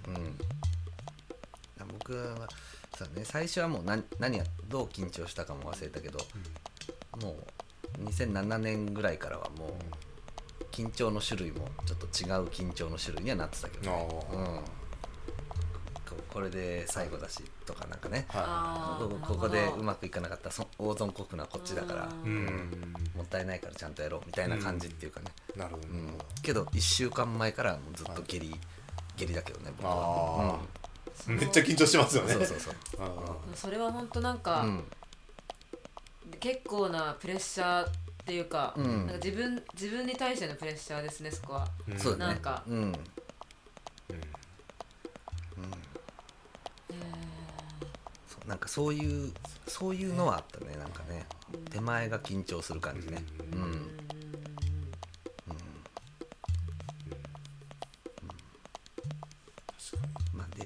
Speaker 3: 僕はさね、最初はもう何がどう緊張したかも忘れたけど、もう2007年ぐらいからはもう緊張の種類もちょっと違う緊張の種類にはなってたけどね。これで最後だしとかなんかね、ここでうまくいかなかったら大損こくのはこっちだから、もったいないからちゃんとやろうみたいな感じっていうかね。
Speaker 4: なるほど。
Speaker 3: けど1週間前からもうずっと下痢だけどね、僕は。
Speaker 4: めっちゃ緊張してますよね。
Speaker 5: それは本当なんか、結構なプレッシャーっていうか、なんか自分に対してのプレッシャーですね、そこは。
Speaker 3: そうだね。
Speaker 5: なんか
Speaker 3: なんかそういうのはあったね。なんかね、手前が緊張する感じね。出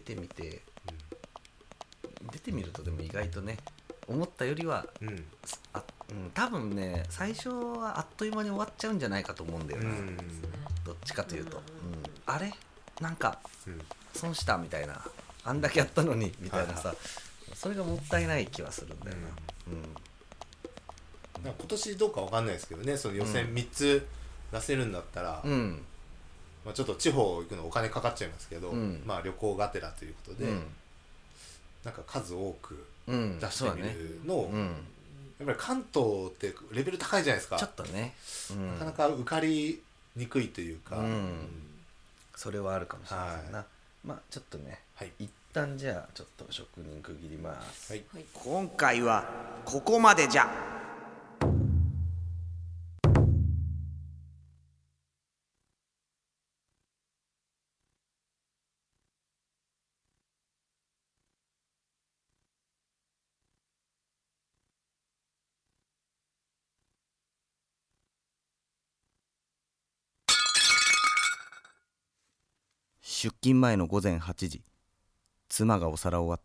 Speaker 3: てみるとでも意外とね、思ったよりは多分ね、最初はあっという間に終わっちゃうんじゃないかと思うんだよな、どっちかというと。あれなんか損したみたいな、あんだけやったのにみたいなさ、それがもったいない気はするんだよな。
Speaker 4: 今年どうかわかんないですけどね、その予選3つ出せるんだったら、ちょっと地方行くのお金かかっちゃいますけど、旅行がてらということで、なんか数多く出してみるのを、やっぱり関東ってレベル高いじゃないですか。
Speaker 3: ちょっとね、
Speaker 4: なかなか受かりにくいというか、
Speaker 3: それはあるかもしれないな。ちょっとね、一旦じゃあちょっと職人区切ります。
Speaker 9: 今回はここまでじゃ。
Speaker 10: 出勤前の午前8時、妻がお皿を割った。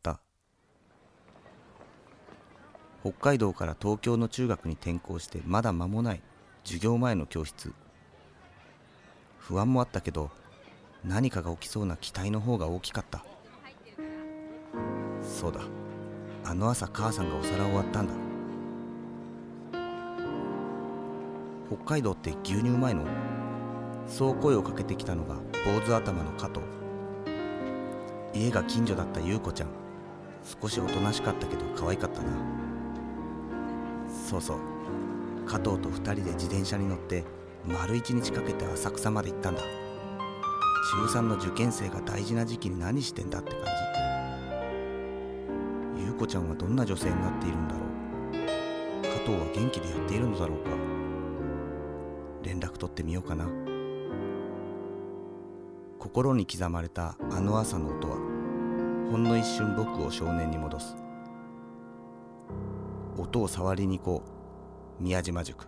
Speaker 10: 北海道から東京の中学に転校してまだ間もない授業前の教室。不安もあったけど、何かが起きそうな期待の方が大きかった。そうだ、あの朝母さんがお皿を割ったんだ。北海道って牛乳うまいの？そう声をかけてきたのが坊主頭の加藤。家が近所だった優子ちゃん。少しおとなしかったけど可愛かったな。そうそう、加藤と2人で自転車に乗って丸1日かけて浅草まで行ったんだ。中3の受験生が大事な時期に何してんだって感じ。優子ちゃんはどんな女性になっているんだろう。加藤は元気でやっているのだろうか。連絡取ってみようかな。心に刻まれたあの朝の音はほんの一瞬僕を少年に戻す。音を触りに行こう、宮島塾。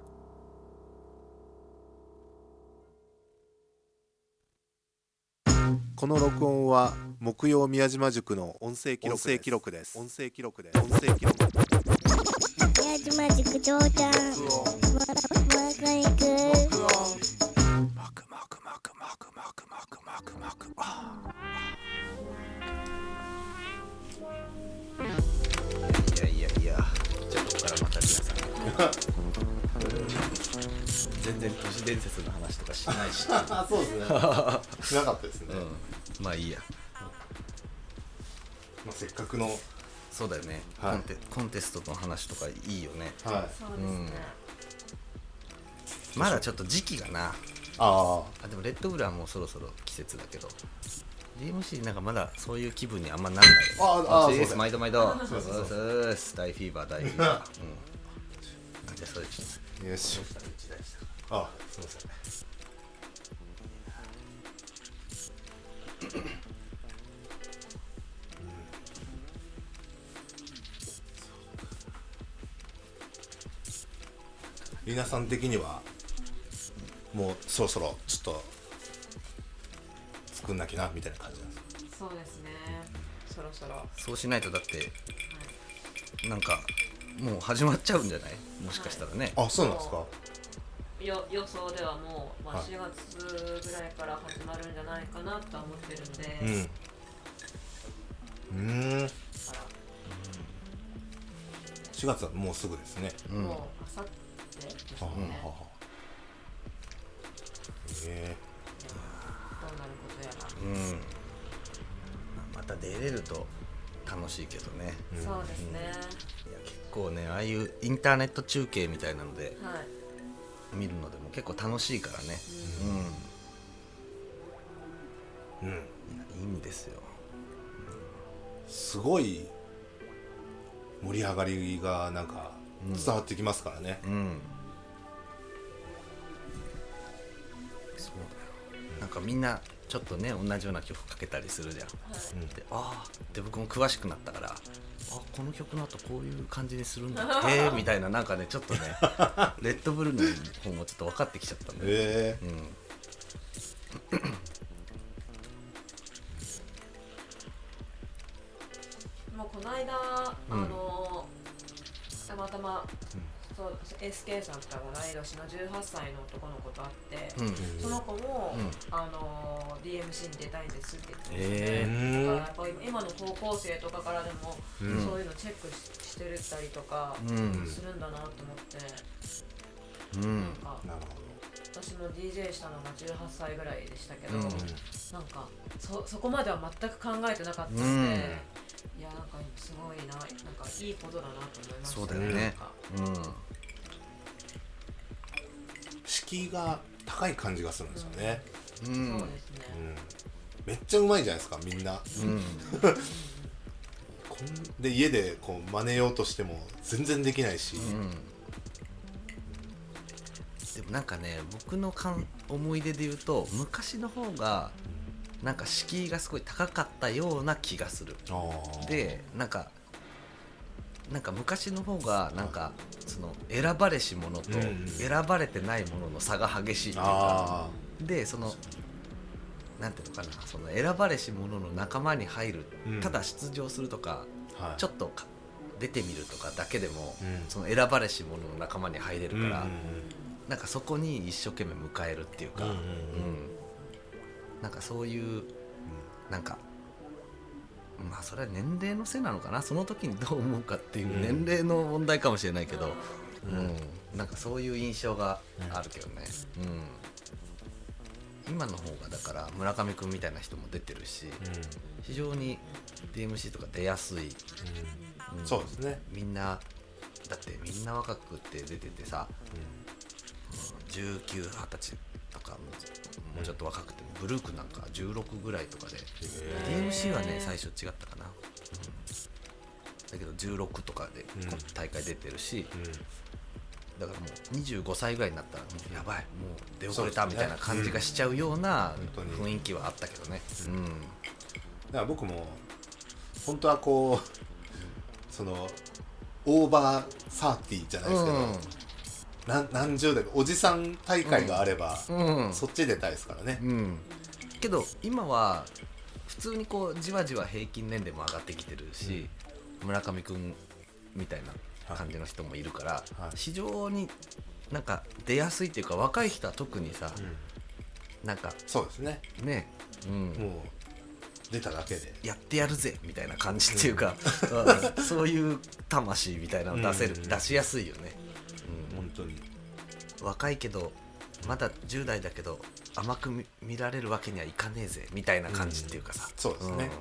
Speaker 1: この録音は木曜宮島塾の音声記録です。
Speaker 2: 宮島塾長ちゃん、まだ行く。
Speaker 3: いや、じゃあここからまた皆さん全然都市伝説の話とかしないし
Speaker 4: そうですねしなかったですね、
Speaker 3: まあいいや、
Speaker 4: せっかくの
Speaker 3: そうだよね、コンテストの話とかいいよね。
Speaker 5: そうですね、
Speaker 3: まだちょっと時期がな。でもレッドブルはもうそろそろ季節だけど DMC なんかまだそういう気分にあんまなんないよね。そうです、毎度大フィーバーじゃあそれちょっと
Speaker 4: よし、すいません。リナさん的にはもうそろそろちょっと作んなきゃなみたいな感じなんですか？
Speaker 5: そうですね、そろそろ
Speaker 3: そうしないとだって、なんかもう始まっちゃうんじゃない？もしかしたらね。
Speaker 4: そうなんですか？
Speaker 5: 予想ではもう、4月ぐらいから始まるんじゃないかなとは思ってるんで、
Speaker 4: 4月はもうすぐですね。
Speaker 5: もうあさってですね。どうなることやら。
Speaker 3: また出れると楽しいけどね。
Speaker 5: そうですね。
Speaker 3: いや結構ね、ああいうインターネット中継みたいなので、見るのでも結構楽しいからね。いいんですよ。
Speaker 4: すごい盛り上がりがなんか伝わってきますからね。
Speaker 3: そうだよ。なんかみんなちょっとね同じような曲かけたりするじゃん。で僕も詳しくなったから、この曲の後こういう感じにするんだみたいな、なんかねちょっとねレッドブルの方もちょっと分かってきちゃったんで。
Speaker 5: もうこの間たまたま、SK さんと同い年の18歳の男の子と会って、その子も、DMC に出たいですって言って、だからやっぱ今の高校生とかからでも、そういうのチェックしてるったりとかするんだなと思って、なんか私も DJ したのが18歳ぐらいでしたけど、なんかそこまでは全く考えてなかったんで、いやなんかすごいな、なんかいいことだなと思いました。
Speaker 3: そうだよね。
Speaker 4: 敷居が高い感じがするんですよね。
Speaker 5: そうですね。
Speaker 4: めっちゃうまいじゃないですかみんな。で家でこう真似ようとしても全然できないし。
Speaker 3: でもなんかね、僕の思い出で言うと昔の方がなんか敷居がすごい高かったような気がする。でなんか昔の方がなんかその選ばれし者と選ばれてないものの差が激しいっていうか、でそのなんていうのかな、その選ばれし者の仲間に入る、ただ出場するとか、ちょっと出てみるとかだけでも、その選ばれし者の仲間に入れるから、なんかそこに一生懸命迎えるっていうか、なんかそういう、なんかまあそれは年齢のせいなのかな、その時にどう思うかっていう年齢の問題かもしれないけど、なんかそういう印象があるけどね。今の方がだから村上くんみたいな人も出てるし、非常に DMC とか出やすい、
Speaker 4: そうですね。
Speaker 3: みんなだってみんな若くって出ててさ、19、20歳とかもうちょっと若くても、ブルークなんか16ぐらいとかで、DMC はね最初違ったかな、だけど16とかで大会出てるし、だからもう25歳ぐらいになったらもうやばい、もう出遅れたみたいな感じがしちゃうような雰囲気はあったけどね。
Speaker 4: だから僕も本当はこうそのオーバー30じゃないですけど、何十代かおじさん大会があれば、そっち出たいですからね。
Speaker 3: けど今は普通にこうじわじわ平均年齢も上がってきてるし、村上くんみたいな感じの人もいるから、非常になんか出やすいっていうか、若い人は特にさ、なんか
Speaker 4: そうですね、もう出ただけで
Speaker 3: やってやるぜみたいな感じっていうか、そういう魂みたいなの出しやすいよね。
Speaker 4: 本当に
Speaker 3: 若いけどまだ10代だけど甘く見られるわけにはいかねえぜみたいな感じっていうかさ、
Speaker 4: そうですね。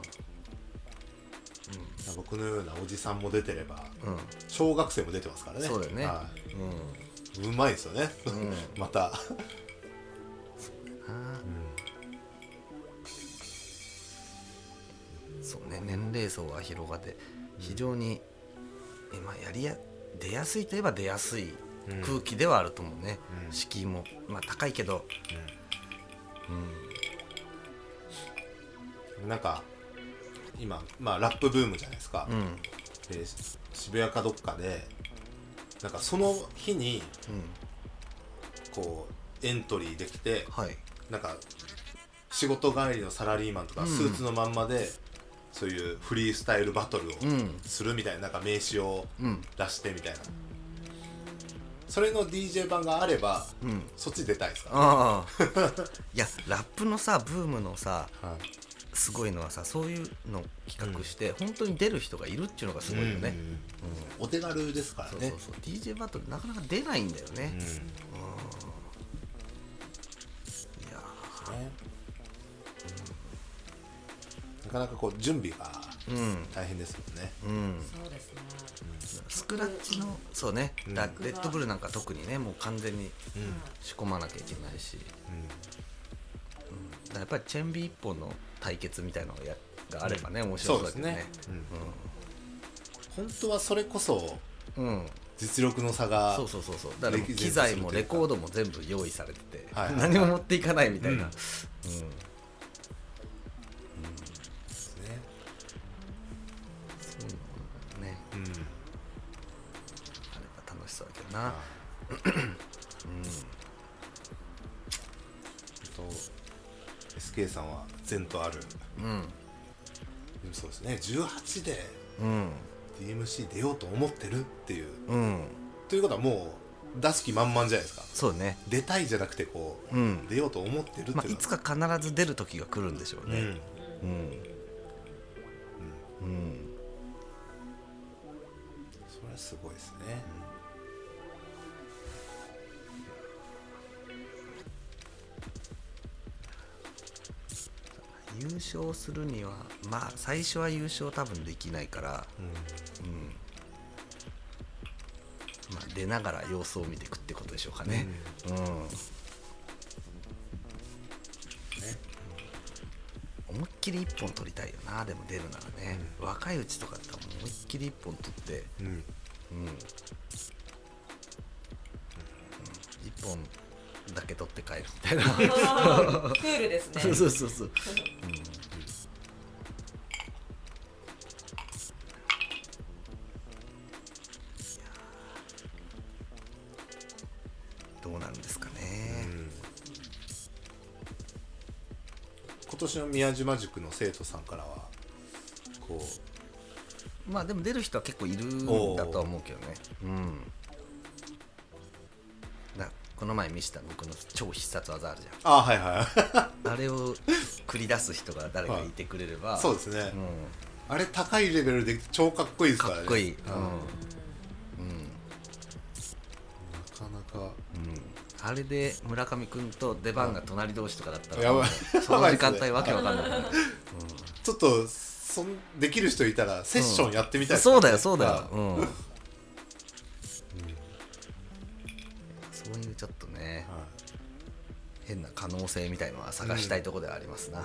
Speaker 4: 僕のようなおじさんも出てれば、小学生も出てますからね。
Speaker 3: そうだよね。
Speaker 4: うまいですよね。また。
Speaker 3: そうね、年齢層が広がって非常に今出やすいといえば出やすい空気ではあると思うね。敷居もまあ高いけど、
Speaker 4: なんか今、ラップブームじゃないですか、で渋谷かどっかでなんかその日にこうエントリーできて、なんか仕事帰りのサラリーマンとかスーツのまんまで、そういうフリースタイルバトルをするみたいな、なんか名刺を出してみたいな、それの DJ 版があれば、そっち出たいですかね。
Speaker 3: いやラップのさブームのさ、すごいのはさ、そういうのを企画して、本当に出る人がいるっていうのがすごいよね。
Speaker 4: お手軽ですからね。
Speaker 3: そう DJ バトルなかなか出ないんだよね。いや
Speaker 4: なかなかこう準備が大変ですもんね。
Speaker 5: そうですね。
Speaker 3: スクラッチのそうね、レッドブルなんか特にね、もう完全に仕込まなきゃいけないし、やっぱりチェンビ一本の対決みたいなのがあればね、面白そうだけどね。
Speaker 4: 本当はそれこそ実力の差が、
Speaker 3: そうだから機材もレコードも全部用意されてて、何も持っていかないみたいな。そうだけどな。
Speaker 4: SK さんは前途ある。でもそうですね、18で DMC 出ようと思ってるっていう、ということはもう出す気満々じゃないですか。
Speaker 3: そうね、
Speaker 4: 出たいじゃなくてこう、出ようと思ってるっていうのは、
Speaker 3: いつか必ず出る時が来るんでしょうね。
Speaker 4: それはすごいですね。
Speaker 3: 優勝するにはまあ最初は優勝多分できないから、まあ、出ながら様子を見ていくってことでしょうかね。思いっきり一本取りたいよな。でも出るならね、若いうちとかだったら思いっきり一本取って、一本だけ取って帰るみたいな。
Speaker 5: クールですね。
Speaker 3: そう、どうなるんですかね。
Speaker 4: 今年の宮島塾の生徒さんからはこ
Speaker 3: うまあでも出る人は結構いるんだとは思うけどね。この前見せた僕の超必殺技あるじゃん。
Speaker 4: はいはい。
Speaker 3: あれを繰り出す人が誰かいてくれれば、
Speaker 4: そうですね、あれ高いレベルで超かっこいいですからね。
Speaker 3: かっこいい。な
Speaker 4: かなか、
Speaker 3: あれで村上君と出番が隣同士とかだったら、
Speaker 4: やばい、
Speaker 3: その時間帯わけわかんないから
Speaker 4: ちょっとできる人いたらセッションやってみたいです
Speaker 3: ね。そうだよそうだよ。そういうちょっとね、変な可能性みたいのは探したいところではありますな。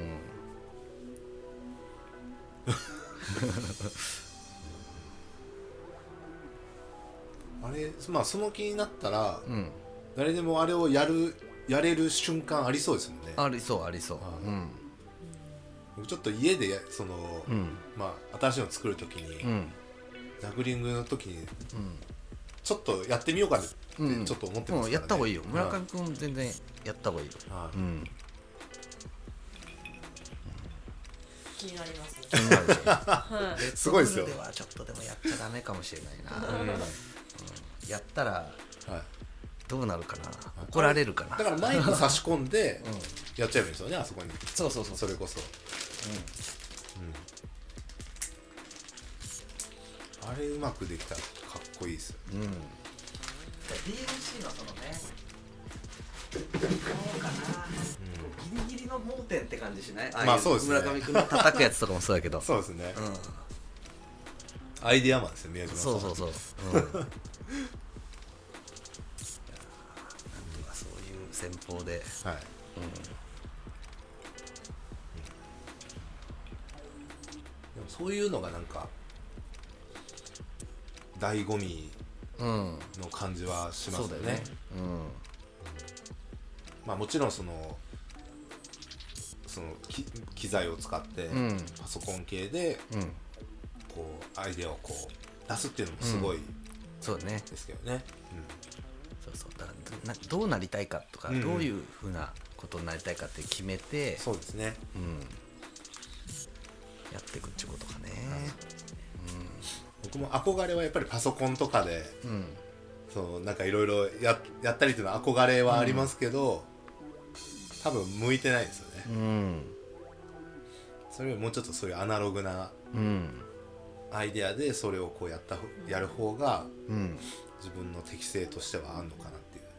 Speaker 4: あれ、まあその気になったら、誰でもあれをやれる瞬間ありそうですもんね。
Speaker 3: ありそうありそう。
Speaker 4: 僕ちょっと家でまあ新しいの作るときに、ジャグリングの時に、ちょっとやってみようかなってちょっと思ってますからね。
Speaker 3: やった方がいいよ。村上君全然やった方がいいよ。
Speaker 5: 気になりますね。
Speaker 3: 気になるでしょ。
Speaker 4: すごいですよ。
Speaker 3: レッドブルではちょっとでもやっちゃダメかもしれないな。やったらどうなるかな。怒られるかな。
Speaker 4: だからマイク差し込んでやっちゃえばいいんですよね、あそこに。
Speaker 3: そうそうそう。
Speaker 4: それこそ。あれうまくできたらかっこいいですよ。
Speaker 3: DMC のそのね、そうかな、ギリギリの盲点って感じしない？
Speaker 4: まあそうですね。
Speaker 3: 村上君の叩くやつとかもそうだけど。
Speaker 4: そうですね。アイディアマンですよ、宮島さん。
Speaker 3: そうそうそう。そういう戦法で。
Speaker 4: でもそういうのがなんか醍醐味の感じはしますよね。まあもちろんその機材を使ってパソコン系でこうアイデアをこう出すっていうのもすごいですけどね。
Speaker 3: そうそう。だからどうなりたいかとか、どういうふうなことになりたいかって決めて、
Speaker 4: そうですね。
Speaker 3: やっていくってことかね。
Speaker 4: 僕も憧れはやっぱりパソコンとかで、そうなんかいろいろやったりっていうのは憧れはありますけど、多分向いてないですよね。それよりもうちょっとそういうアナログなアイデアでそれをこうやる方が、自分の適性としてはあるのかなっていう。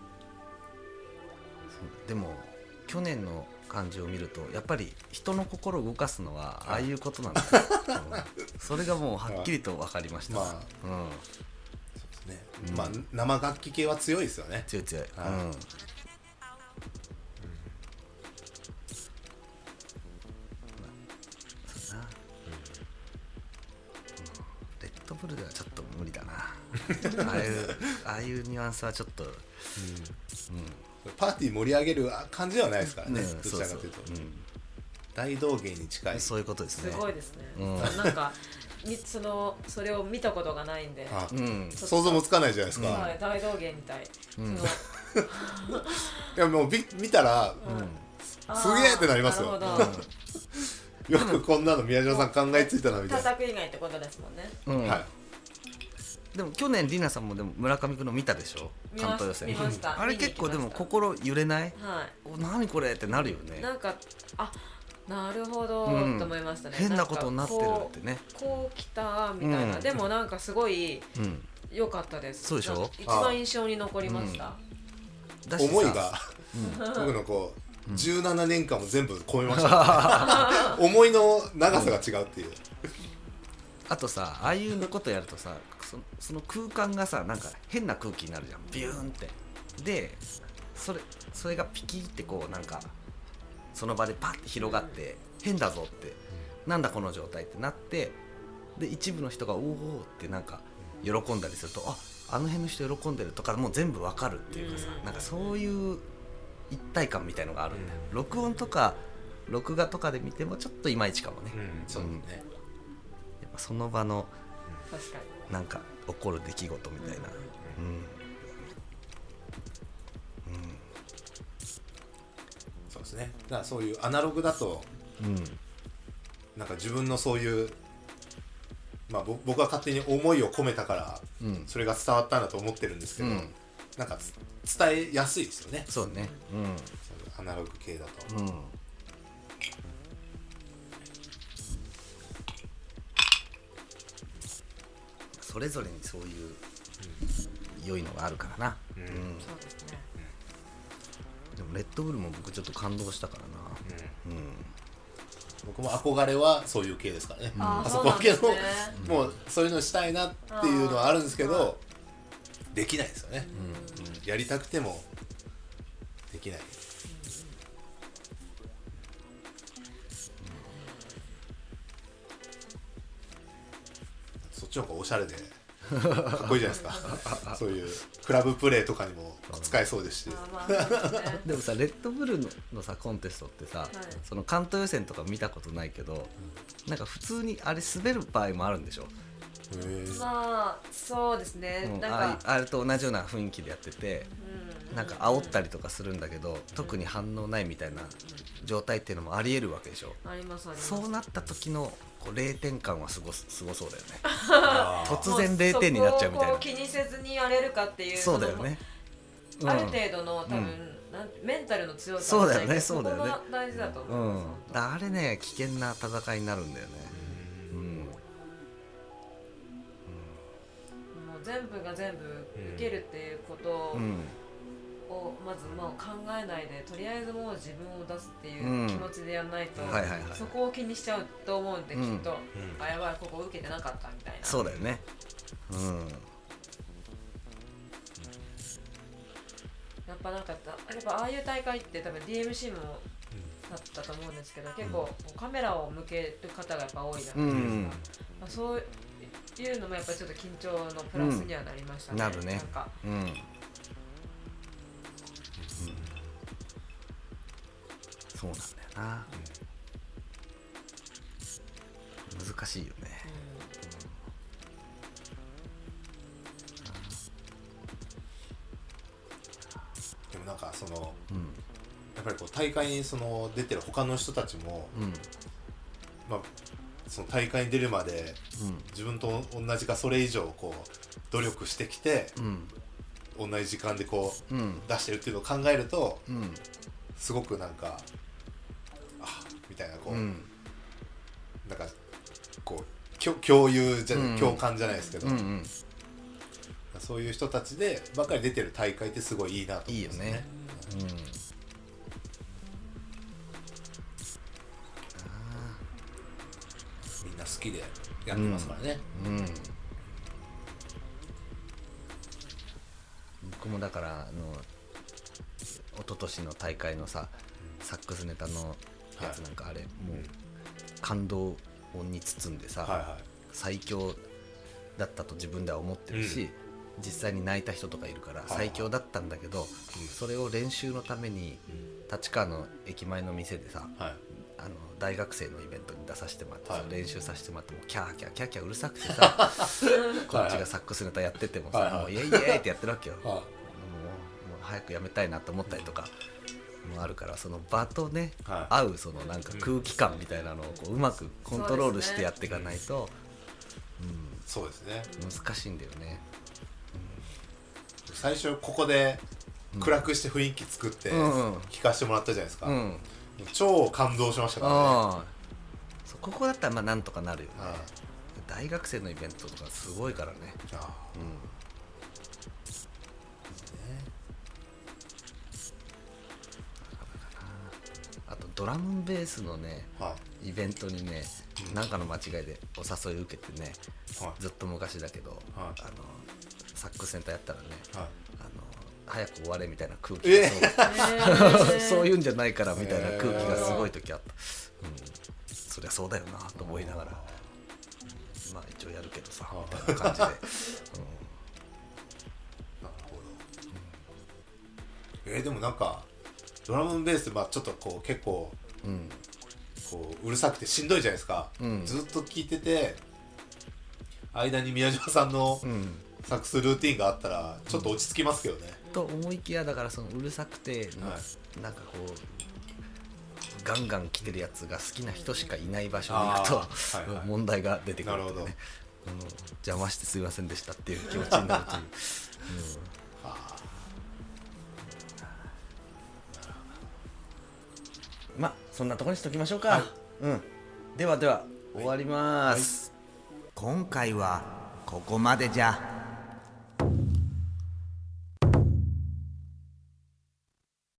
Speaker 3: でも去年の感じを見るとやっぱり人の心を動かすのはああいうことなんだよ。それがもうはっきりと分かりました。
Speaker 4: そうですね。まあ生楽器系は強いですよね。
Speaker 3: 強い強い。レッドブルではちょっと無理だな。ああいうニュアンスはちょっと。
Speaker 4: パーティー盛り上げる感じではないですからね。どちらかというと大道芸に近い。
Speaker 3: そういうことですね。
Speaker 5: すごいですね。なんかそれを見たことがないんで、
Speaker 4: 想像もつかないじゃないですか。
Speaker 5: 大道芸みたい。い
Speaker 4: やもう見たらすげえってなりますよ。よくこんなの宮島さん考えついたなみたいな。
Speaker 5: 叩く以外ってことですもんね。
Speaker 4: はい。
Speaker 3: でも去年りなさんもでも村上君の見たでしょ、関東予選。
Speaker 5: 見ました。
Speaker 3: あれ結構でも心揺れない？何これってなるよね。
Speaker 5: なんかなるほどと思いましたね。
Speaker 3: 変なことになってるってね。
Speaker 5: こう来たみたいな。でもなんかすごい良かったです。
Speaker 3: そうでしょ？
Speaker 5: 一番印象に残りました。
Speaker 4: 思いが僕のこう17年間も全部込めました。思いの長さが違うっていう。
Speaker 3: あとさ、ああいうことやるとさ、その空間がさ、なんか変な空気になるじゃん、ビューンって。でそれがピキってこうなんかその場でパッて広がって変だぞって、なんだこの状態ってなって、で一部の人がおおってなんか喜んだりすると、あの辺の人喜んでるとかもう全部わかるっていうかさ、なんかそういう一体感みたいのがあるんだよ。録音とか録画とかで見てもちょっといまいちかもね。
Speaker 4: そうね。
Speaker 3: やっぱその場のなんか起こる出来事みたいな。
Speaker 4: そうですですね。だからそういうアナログだと、なんか自分のそういう、まあ、僕は勝手に思いを込めたから、それが伝わったんだと思ってるんですけど、なんか伝えやすいですよね。
Speaker 3: そうね、
Speaker 4: アナログ系だと、
Speaker 3: それぞれにそういう良いのがあるからな。
Speaker 5: そうですね。
Speaker 3: でもレッドブルも僕ちょっと感動したからな。
Speaker 4: 僕も憧れはそういう系ですからね。
Speaker 5: あ
Speaker 4: そこ系のもうそういうのしたいなっていうのはあるんですけど、できないですよね。やりたくてもできない。そっちの方がおしゃれでかっこいいじゃないですか。そういうクラブプレーとかにも使えそうですし。
Speaker 3: でもさ、レッドブルのさコンテストってさ、その関東予選とか見たことないけど、なんか普通にあれ滑る場合もあるんでしょ。
Speaker 5: まあそうですね、なんか
Speaker 3: あれと同じような雰囲気でやってて、なんか煽ったりとかするんだけど、特に反応ないみたいな状態っていうのもありえるわけでしょ。
Speaker 5: ありますあります。
Speaker 3: そうなった時のこう0点感はすごそうだよね。突然0点になっちゃうみたいな。
Speaker 5: そこを気にせずにやれるかっていう。
Speaker 3: そうだよね。
Speaker 5: ある程度の多分、メンタルの強さ。
Speaker 3: そうだよね、そうだよね。
Speaker 5: そこが大事だと思う。
Speaker 3: あれね、危険な戦いになるんだよね。
Speaker 5: 全部が全部受けるっていうことをまずもう考えないで、とりあえずもう自分を出すっていう気持ちでやらないと、そこを気にしちゃうと思うんで、きっと、あ、やばいここ受けてなかったみたいな。
Speaker 3: そうだよね。
Speaker 5: やっぱなんかやっぱああいう大会って多分 DMC もだったと思うんですけど、結構カメラを向ける方がやっぱ多いじゃないですか。まあ、そういうのもやっぱりちょっと緊張のプラスにはなりましたね。
Speaker 3: なるね。
Speaker 5: なんか
Speaker 3: そうなんだよな。難しいよね。
Speaker 4: でもなんかその、やっぱりこう大会にその出てる他の人たちも、まあその大会に出るまで、自分と同じかそれ以上こう努力してきて、同じ時間でこう、出してるっていうのを考えると、すごくなんかみたいなこう、なんかこう共有じゃ、共感じゃないですけど、そういう人たちでばっかり出てる大会ってすごいいいなと思いますね。いいよね。みんな好きでやってますからね。
Speaker 3: 僕もだから一昨年の大会のさ、サックスネタのやつなんかあれ、もう感動音に包んでさ、最強だったと自分では思ってるし、実際に泣いた人とかいるから最強だったんだけど、それを練習のために立川の駅前の店でさ、大学生のイベントに出させてもらってさ、練習させてもらってもキャーキャーキャーキャーうるさくてさこっちがサックスネタやっててもさ、もうイエイイエイってやってるわけよ。もう早くやめたいなと思ったりとかもあるから、その場とね、合うそのなんか空気感みたいなのをこううまくコントロールしてやっていかないと、
Speaker 4: そうですね、
Speaker 3: 難しいんだよね。
Speaker 4: 最初ここで暗くして雰囲気作って聞かせてもらったじゃないですか。超感動しましたからね。
Speaker 3: ここだったらまあなんとかなるよね。大学生のイベントとかすごいからね。あとドラムンベースのね、イベントにね、なんかの間違いでお誘い受けてね、ずっと昔だけど、サックスセンターやったらね、早く終われみたいな空気がそういうんじゃないからみたいな空気がすごい時あった。そりゃそうだよなと思いながら、まあ一応やるけどさみたいな感じで。なる
Speaker 4: ほど。でもなんかドラムンベース、まあちょっとこう結構、こううるさくてしんどいじゃないですか。ずっと聞いてて、間に宮島さんのサックスルーティンがあったらちょっと落ち着きますけどね。
Speaker 3: と思いきや、だからそのうるさくて、なんかこガンガン来てるやつが好きな人しかいない場所に行くと、問題が出てくるってね、邪魔してすいませんでしたっていう気持ちになるという、まあそんなところにしときましょうか。ではでは終わります。
Speaker 10: 今回はここまでじゃ。